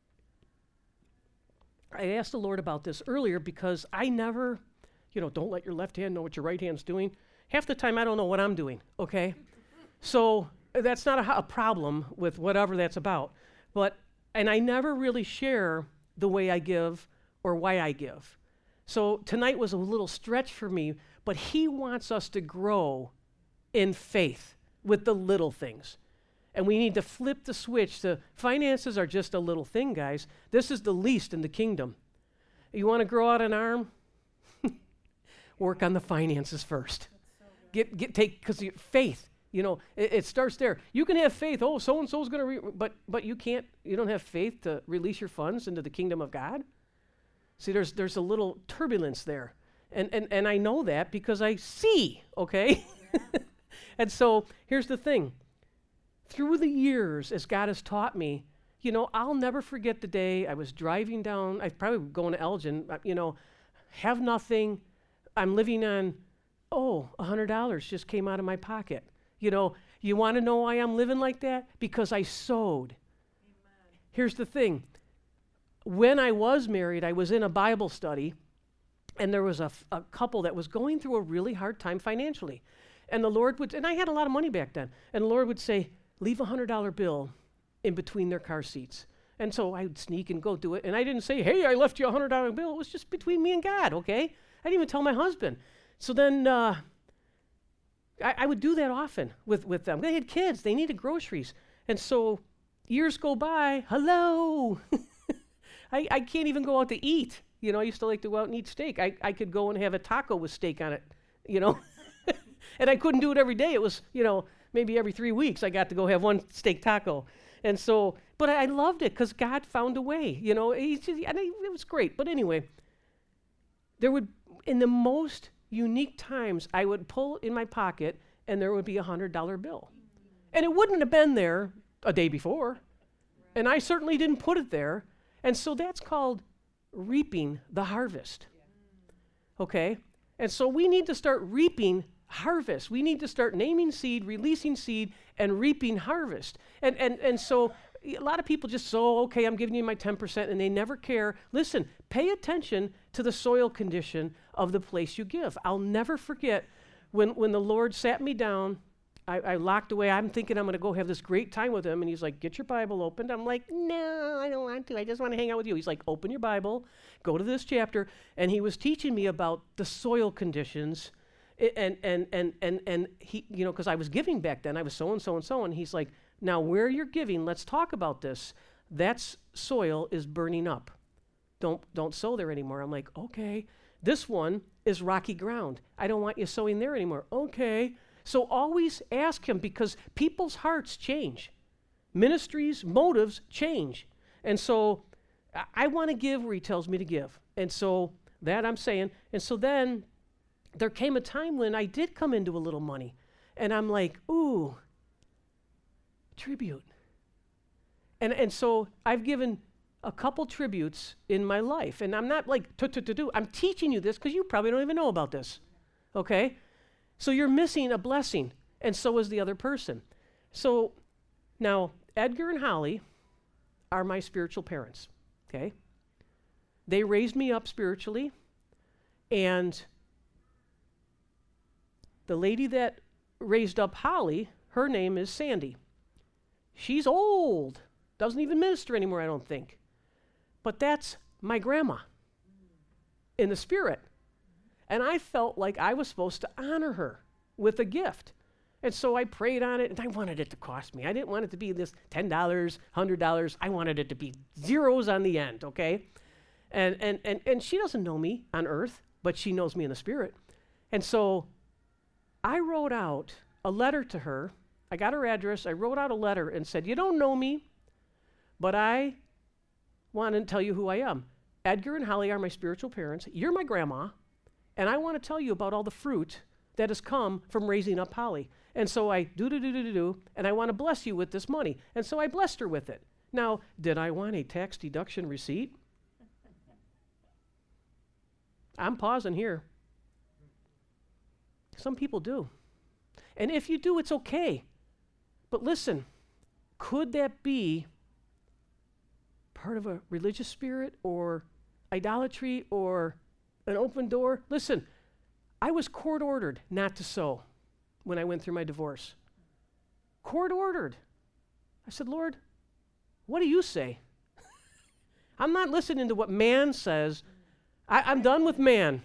Speaker 2: I asked the Lord about this earlier because I never, you know, don't let your left hand know what your right hand's doing. Half the time I don't know what I'm doing, okay? So that's not a, a problem with whatever that's about. But, and I never really share the way I give or why I give. So tonight was a little stretch for me, but he wants us to grow in faith with the little things. And we need to flip the switch to finances are just a little thing, guys. This is the least in the kingdom. You want to grow out an arm? Work on the finances first. So get get take because faith. You know, it, it starts there. You can have faith. Oh, so and so's going to, re-, but but you can't. You don't have faith to release your funds into the kingdom of God. See, there's there's a little turbulence there, and and and I know that because I see. Okay, yeah. And so here's the thing. Through the years, as God has taught me, you know, I'll never forget the day I was driving down, I probably going to Elgin, uh, you know, have nothing. I'm living on, oh, one hundred dollars just came out of my pocket. You know, you want to know why I'm living like that? Because I sowed. Amen. Here's the thing. When I was married, I was in a Bible study, and there was a, f- a couple that was going through a really hard time financially. And the Lord would, and I had a lot of money back then, and the Lord would say, leave a one hundred dollar bill in between their car seats. And so I would sneak and go do it. And I didn't say, hey, I left you a one hundred dollar bill. It was just between me and God, okay? I didn't even tell my husband. So then uh, I, I would do that often with, with them. They had kids. They needed groceries. And so years go by. Hello. I, I can't even go out to eat. You know, I used to like to go out and eat steak. I, I could go and have a taco with steak on it, you know. And I couldn't do it every day. It was, you know, maybe every three weeks I got to go have one steak taco. And so, but I, I loved it because God found a way, you know, he just, and I, it was great. But anyway, there would, in the most unique times, I would pull in my pocket and there would be a one hundred dollar bill. And it wouldn't have been there a day before. Right. And I certainly didn't put it there. And so that's called reaping the harvest. Yeah. Okay? And so we need to start reaping harvest. We need to start naming seed, releasing seed, and reaping harvest. And and and so a lot of people just so, okay, I'm giving you my ten percent, and they never care. Listen, pay attention to the soil condition of the place you give. I'll never forget when, when the Lord sat me down, I, I locked away. I'm thinking I'm going to go have this great time with him, and he's like, get your Bible opened. I'm like, no, I don't want to. I just want to hang out with you. He's like, open your Bible, go to this chapter, and he was teaching me about the soil conditions. And and and and and he, you know, because I was giving back then, I was so and so and so, and he's like, now where you're giving, let's talk about this. That's soil is burning up. Don't don't sow there anymore. I'm like, okay. This one is rocky ground. I don't want you sowing there anymore. Okay. So always ask him because people's hearts change, ministries, motives change, and so I, I want to give where he tells me to give, and so that I'm saying, and so then. There came a time when I did come into a little money, and I'm like, ooh, tribute. And and so I've given a couple tributes in my life, and I'm not like, to-to-to-do. I'm teaching you this because you probably don't even know about this, okay? So you're missing a blessing, and so is the other person. So now, Edgar and Holly are my spiritual parents, okay? They raised me up spiritually, and the lady that raised up Holly, her name is Sandy. She's old, doesn't even minister anymore, I don't think. But that's my grandma in the spirit. And I felt like I was supposed to honor her with a gift. And so I prayed on it, and I wanted it to cost me. I didn't want it to be this ten dollars, one hundred dollars. I wanted it to be zeros on the end, okay? And, and, and, and she doesn't know me on earth, but she knows me in the spirit. And so I wrote out a letter to her. I got her address. I wrote out a letter and said, you don't know me, but I want to tell you who I am. Edgar and Holly are my spiritual parents. You're my grandma, and I want to tell you about all the fruit that has come from raising up Holly. And so I do-do-do-do-do, and I want to bless you with this money. And so I blessed her with it. Now, did I want a tax deduction receipt? I'm pausing here. Some people do. And if you do, it's okay. But listen, could that be part of a religious spirit or idolatry or an open door? Listen, I was court ordered not to sow when I went through my divorce. Court ordered. I said, Lord, what do you say? I'm not listening to what man says. I, I'm done with man.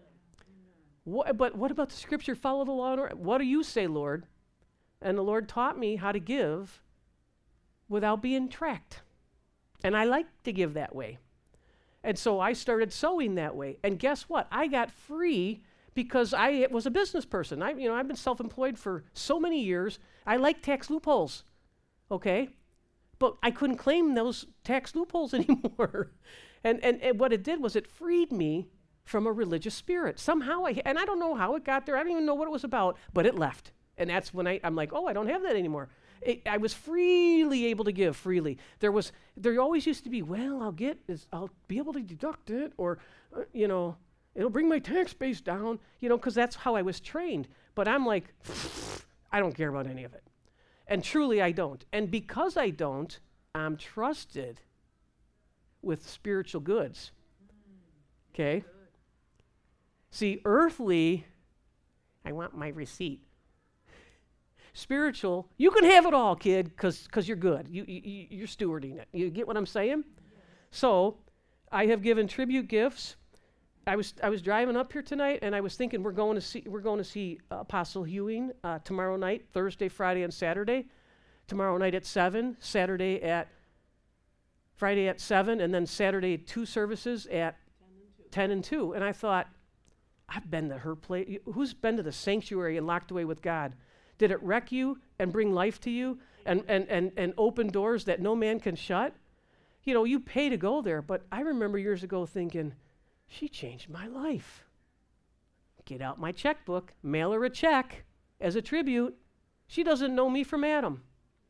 Speaker 2: What, but what about the scripture? Follow the law and order. What do you say, Lord? And the Lord taught me how to give without being tracked. And I like to give that way. And so I started sowing that way. And guess what? I got free because I was a business person. I, you know, I've been self-employed for so many years. I like tax loopholes, okay? But I couldn't claim those tax loopholes anymore. and, and and what it did was it freed me from a religious spirit. Somehow, I and I don't know how it got there. I don't even know what it was about, but it left. And that's when I, I'm like, oh, I don't have that anymore. It, I was freely able to give freely. There was, there always used to be, well, I'll get, is, I'll be able to deduct it, or, uh, you know, it'll bring my tax base down, you know, because that's how I was trained. But I'm like, I don't care about any of it. And truly, I don't. And because I don't, I'm trusted with spiritual goods. Okay? See, earthly, I want my receipt. Spiritual, you can have it all, kid, because because you're good. You, you, you're stewarding it. You get what I'm saying? Yes. So, I have given tribute gifts. I was I was driving up here tonight, and I was thinking we're going to see we're going to see uh, Apostle Hewing uh, tomorrow night, Thursday, Friday, and Saturday. Tomorrow night at seven, Saturday at Friday at seven, and then Saturday two services at ten and two. And I thought, I've been to her place. Who's been to the sanctuary and locked away with God? Did it wreck you and bring life to you and, and, and, and open doors that no man can shut? You know, you pay to go there, but I remember years ago thinking, she changed my life. Get out my checkbook, mail her a check as a tribute. She doesn't know me from Adam.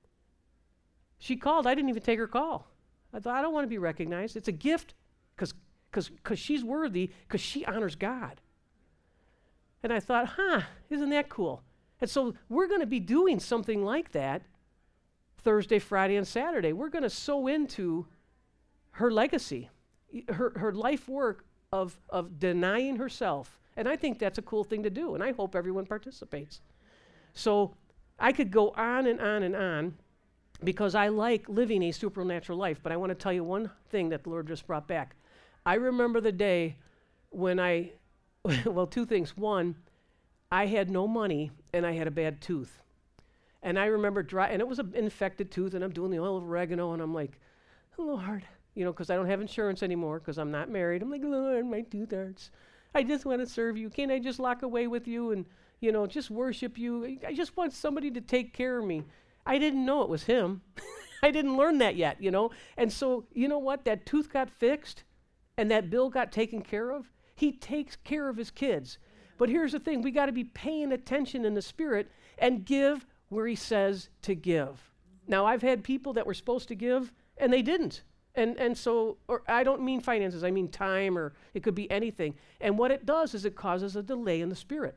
Speaker 2: She called, I didn't even take her call. I thought, I don't want to be recognized. It's a gift because because because she's worthy, because she honors God. And I thought, huh, isn't that cool? And so we're going to be doing something like that Thursday, Friday, and Saturday. We're going to sow into her legacy, her her life work of, of denying herself. And I think that's a cool thing to do, and I hope everyone participates. So I could go on and on and on because I like living a supernatural life, but I want to tell you one thing that the Lord just brought back. I remember the day when I, well, two things. One, I had no money, and I had a bad tooth. And I remember, dry, and it was an infected tooth, and I'm doing the oil of oregano, and I'm like, Lord, you know, because I don't have insurance anymore, because I'm not married. I'm like, Lord, my tooth hurts. I just want to serve you. Can't I just lock away with you and, you know, just worship you? I just want somebody to take care of me. I didn't know it was him. I didn't learn that yet, you know. And so, you know what? That tooth got fixed, and that bill got taken care of. He takes care of his kids. But here's the thing, we got to be paying attention in the spirit and give where he says to give. Now, I've had people that were supposed to give, and they didn't. And and so, or I don't mean finances, I mean time, or it could be anything. And what it does is it causes a delay in the spirit.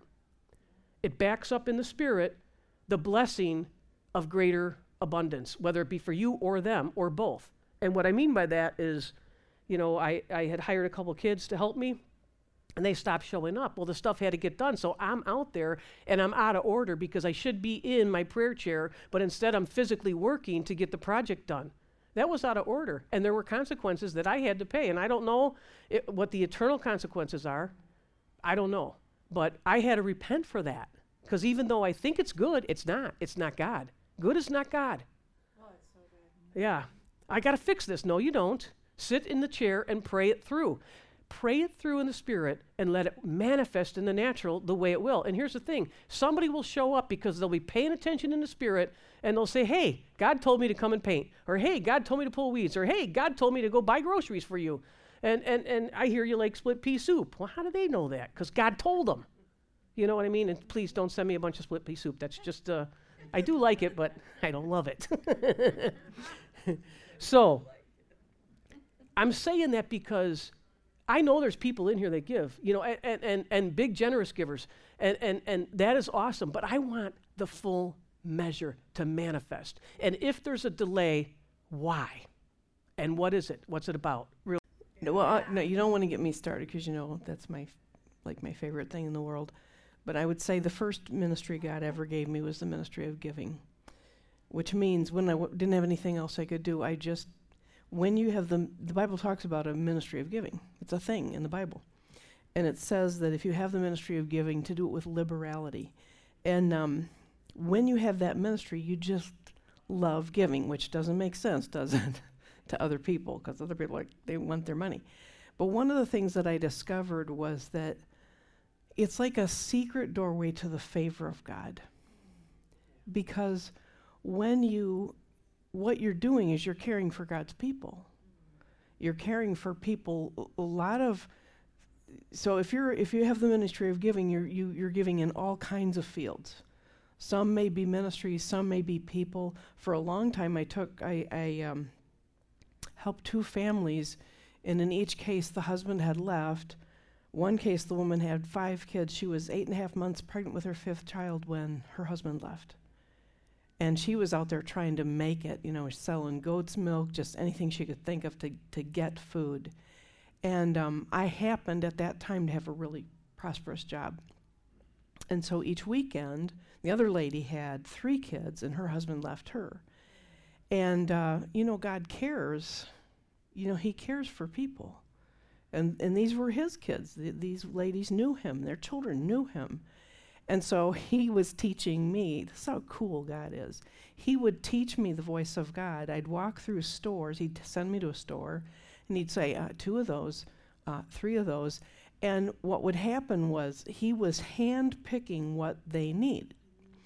Speaker 2: It backs up in the spirit the blessing of greater abundance, whether it be for you or them, or both. And what I mean by that is, you know, I, I had hired a couple kids to help me, and they stopped showing up. Well, the stuff had to get done, so I'm out there, and I'm out of order because I should be in my prayer chair, but instead I'm physically working to get the project done. That was out of order, and there were consequences that I had to pay, and I don't know it, what the eternal consequences are. I don't know, but I had to repent for that, because even though I think it's good, it's not. It's not God. Good is not God.
Speaker 3: Oh, it's so good.
Speaker 2: Yeah. I got to fix this. No, you don't. Sit in the chair and pray it through. Pray it through in the spirit and let it manifest in the natural the way it will. And here's the thing. Somebody will show up because they'll be paying attention in the spirit, and they'll say, hey, God told me to come and paint. Or, hey, God told me to pull weeds. Or, hey, God told me to go buy groceries for you. And and and I hear you like split pea soup. Well, how do they know that? Because God told them. You know what I mean? And please don't send me a bunch of split pea soup. That's just, uh, I do like it, but I don't love it. So, I'm saying that because I know there's people in here that give, you know, and, and, and, and big generous givers, and, and, and that is awesome, but I want the full measure to manifest. And if there's a delay, why? And what is it? What's it about? Really?
Speaker 4: No, well, uh, no, you don't want to get me started because you know that's my, f- like my favorite thing in the world. But I would say the first ministry God ever gave me was the ministry of giving, which means when I w- didn't have anything else I could do, I just, when you have the, the Bible talks about a ministry of giving. It's a thing in the Bible. And it says that if you have the ministry of giving, to do it with liberality. And um, when you have that ministry, you just love giving, which doesn't make sense, does it, to other people, because other people, like, they want their money. But one of the things that I discovered was that it's like a secret doorway to the favor of God. Because when you, what you're doing is you're caring for God's people. You're caring for people, a lot of, so if you're if you have the ministry of giving, you're you, you're giving in all kinds of fields. Some may be ministries, some may be people. For a long time, I took I, I um, helped two families, and in each case, the husband had left. One case, the woman had five kids. She was eight and a half months pregnant with her fifth child when her husband left, and she was out there trying to make it. You know, selling goat's milk, just anything she could think of to to get food. And um, I happened at that time to have a really prosperous job. And so each weekend, the other lady had three kids, and her husband left her. And, uh, you know, God cares. You know, he cares for people. And and these were his kids. Th- these ladies knew him. Their children knew him. And so he was teaching me. This is how cool God is. He would teach me the voice of God. I'd walk through stores. He'd send me to a store. And he'd say, uh, two of those, uh, three of those. And what would happen was he was hand-picking what they need.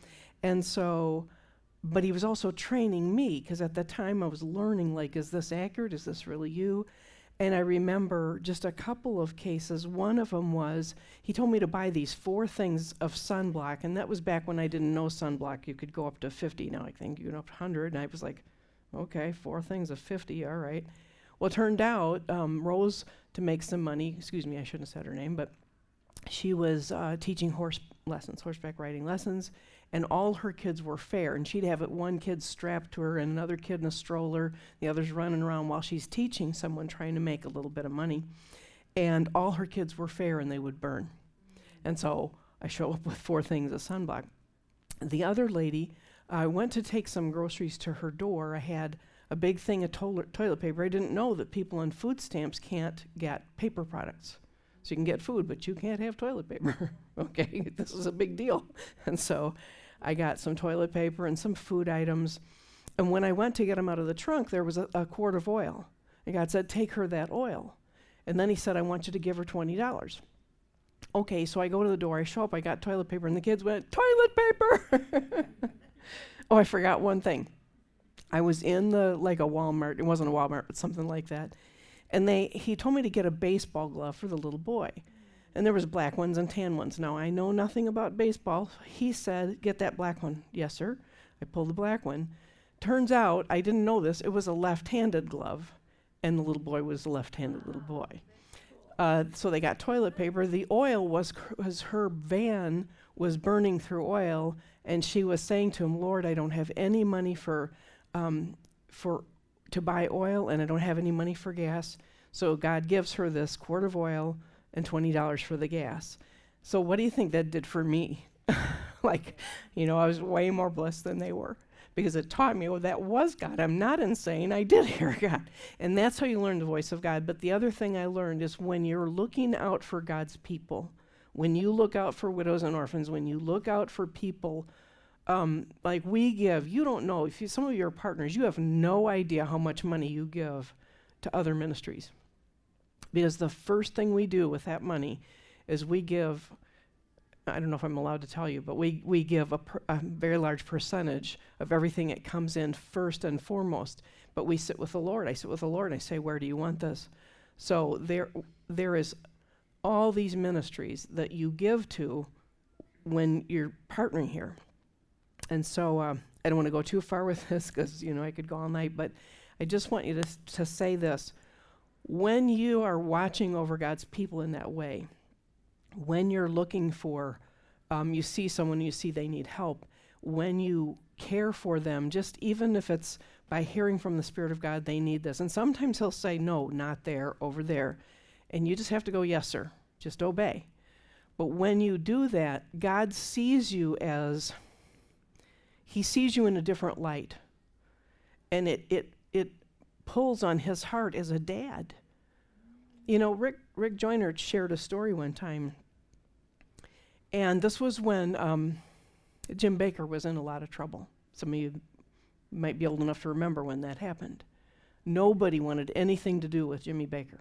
Speaker 4: And so, but he was also training me, because at the time I was learning, like, is this accurate? Is this really you? And I remember just a couple of cases. One of them was, he told me to buy these four things of sunblock, and that was back when I didn't know sunblock. You could go up to fifty. Now I think you can go up to one hundred. And I was like, okay, four things of fifty, all right. Well, it turned out um, Rose, to make some money, excuse me, I shouldn't have said her name, but she was uh, teaching horse lessons, horseback riding lessons, and all her kids were fair. And she'd have it one kid strapped to her and another kid in a stroller, the others running around while she's teaching someone trying to make a little bit of money. And all her kids were fair, and they would burn. And so I show up with four things of sunblock. The other lady, I went to take some groceries to her door. I had a big thing of toilet, toilet paper. I didn't know that people on food stamps can't get paper products. So you can get food, but you can't have toilet paper. Okay, this is a big deal. And so I got some toilet paper and some food items. And when I went to get them out of the trunk, there was a, a quart of oil. And God said, take her that oil. And then he said, I want you to give her twenty dollars. Okay, so I go to the door, I show up, I got toilet paper, and the kids went, toilet paper! Oh, I forgot one thing. I was in the, like a Walmart, it wasn't a Walmart, but something like that. And they, he told me to get a baseball glove for the little boy. And there was black ones and tan ones. Now, I know nothing about baseball. He said, get that black one. Yes, sir. I pulled the black one. Turns out, I didn't know this, it was a left-handed glove, and the little boy was a left-handed little boy. Uh, so they got toilet paper. The oil was, was her van was burning through oil, and she was saying to him, Lord, I don't have any money for um, for to buy oil, and I don't have any money for gas. So God gives her this quart of oil and twenty dollars for the gas. So what do you think that did for me? Like, you know, I was way more blessed than they were, because it taught me, oh, that was God. I'm not insane. I did hear God. And that's how you learn the voice of God. But the other thing I learned is when you're looking out for God's people, when you look out for widows and orphans, when you look out for people, um, like we give, you don't know, if you, some of your partners, you have no idea how much money you give to other ministries. Because the first thing we do with that money is we give, I don't know if I'm allowed to tell you, but we, we give a, per, a very large percentage of everything that comes in first and foremost. But we sit with the Lord. I sit with the Lord and I say, where do you want this? So there, there is all these ministries that you give to when you're partnering here. And so uh, I don't want to go too far with this, because, you know, I could go all night, but I just want you to, s- to say this. When you are watching over God's people in that way, when you're looking for, um, you see someone, you see they need help, when you care for them, just even if it's by hearing from the Spirit of God, they need this. And sometimes he'll say, no, not there, over there. And you just have to go, yes, sir. Just obey. But when you do that, God sees you as, he sees you in a different light. And it it it pulls on his heart as a dad. You know, Rick Rick Joyner shared a story one time. And this was when um, Jim Bakker was in a lot of trouble. Some of you might be old enough to remember when that happened. Nobody wanted anything to do with Jimmy Bakker.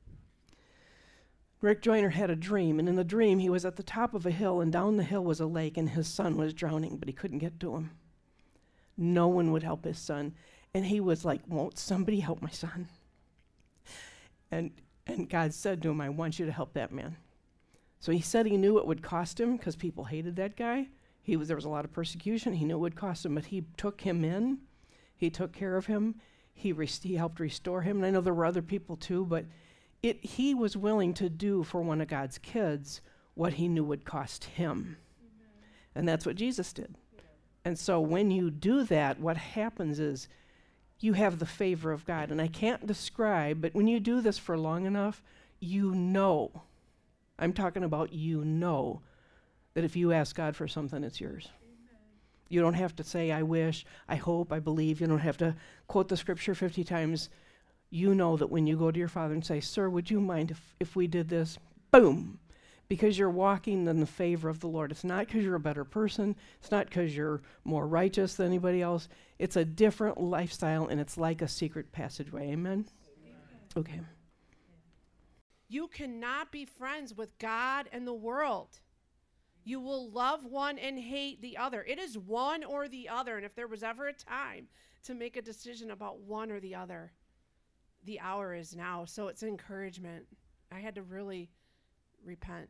Speaker 4: Rick Joyner had a dream, and in the dream he was at the top of a hill, and down the hill was a lake, and his son was drowning, but he couldn't get to him. No one would help his son. And he was like, won't somebody help my son? And and God said to him, I want you to help that man. So he said he knew it would cost him because people hated that guy. He was there was a lot of persecution. He knew it would cost him, but he took him in. He took care of him. He rest- he helped restore him. And I know there were other people too, but it he was willing to do for one of God's kids what he knew would cost him. Mm-hmm. And that's what Jesus did. Yeah. And so when you do that, what happens is you have the favor of God. And I can't describe, but when you do this for long enough, you know, I'm talking about you know, that if you ask God for something, it's yours. Amen. You don't have to say, I wish, I hope, I believe. You don't have to quote the scripture fifty times. You know that when you go to your Father and say, sir, would you mind if, if we did this? Boom. Because you're walking in the favor of the Lord. It's not because you're a better person. It's not because you're more righteous than anybody else. It's a different lifestyle, and it's like a secret passageway. Amen? Amen. Okay.
Speaker 3: You cannot be friends with God and the world. You will love one and hate the other. It is one or the other. And if there was ever a time to make a decision about one or the other, the hour is now. So it's encouragement. I had to really repent.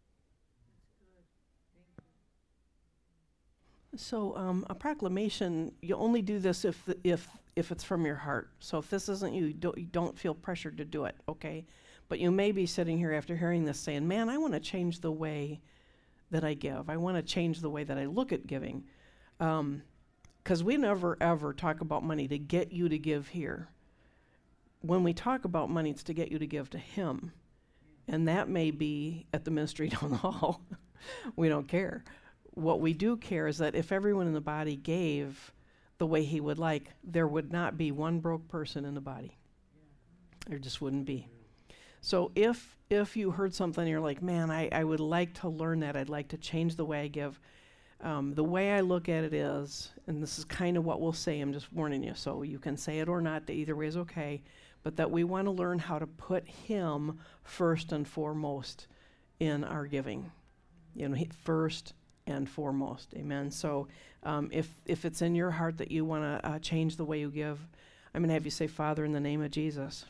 Speaker 4: So um, a proclamation, you only do this if the, if if it's from your heart. So if this isn't you, you don't, you don't feel pressured to do it, okay? But you may be sitting here after hearing this saying, man, I want to change the way that I give. I want to change the way that I look at giving. Because um, we never, ever talk about money to get you to give here. When we talk about money, it's to get you to give to him. And that may be at the ministry down the hall. We don't care. What we do care is that if everyone in the body gave the way he would like, there would not be one broke person in the body. There just wouldn't be. So if if you heard something and you're like, man, I, I would like to learn that, I'd like to change the way I give, um, the way I look at it is, and this is kind of what we'll say, I'm just warning you, so you can say it or not, either way is okay, but that we want to learn how to put him first and foremost in our giving. You know, he, first and foremost, amen. So um, if if it's in your heart that you want to uh, change the way you give, I'm going to have you say, Father, in the name of Jesus,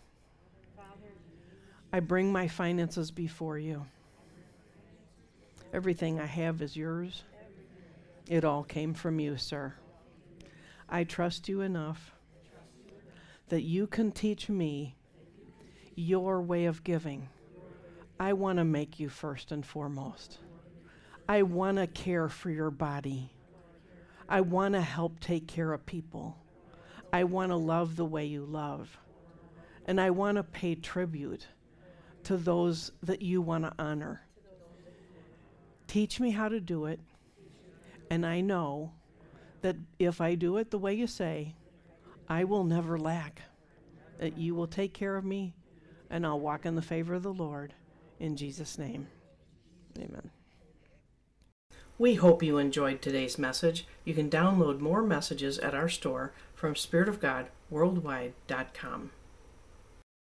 Speaker 4: I bring my finances before you. Everything I have is yours. It all came from you, sir. I trust you enough that you can teach me your way of giving. I want to make you first and foremost. I want to care for your body. I want to help take care of people. I want to love the way you love. And I want to pay tribute to those that you want to honor. Teach me how to do it. And I know that if I do it the way you say, I will never lack. That you will take care of me, and I'll walk in the favor of the Lord. In Jesus' name, amen.
Speaker 1: We hope you enjoyed today's message. You can download more messages at our store from spirit of god worldwide dot com.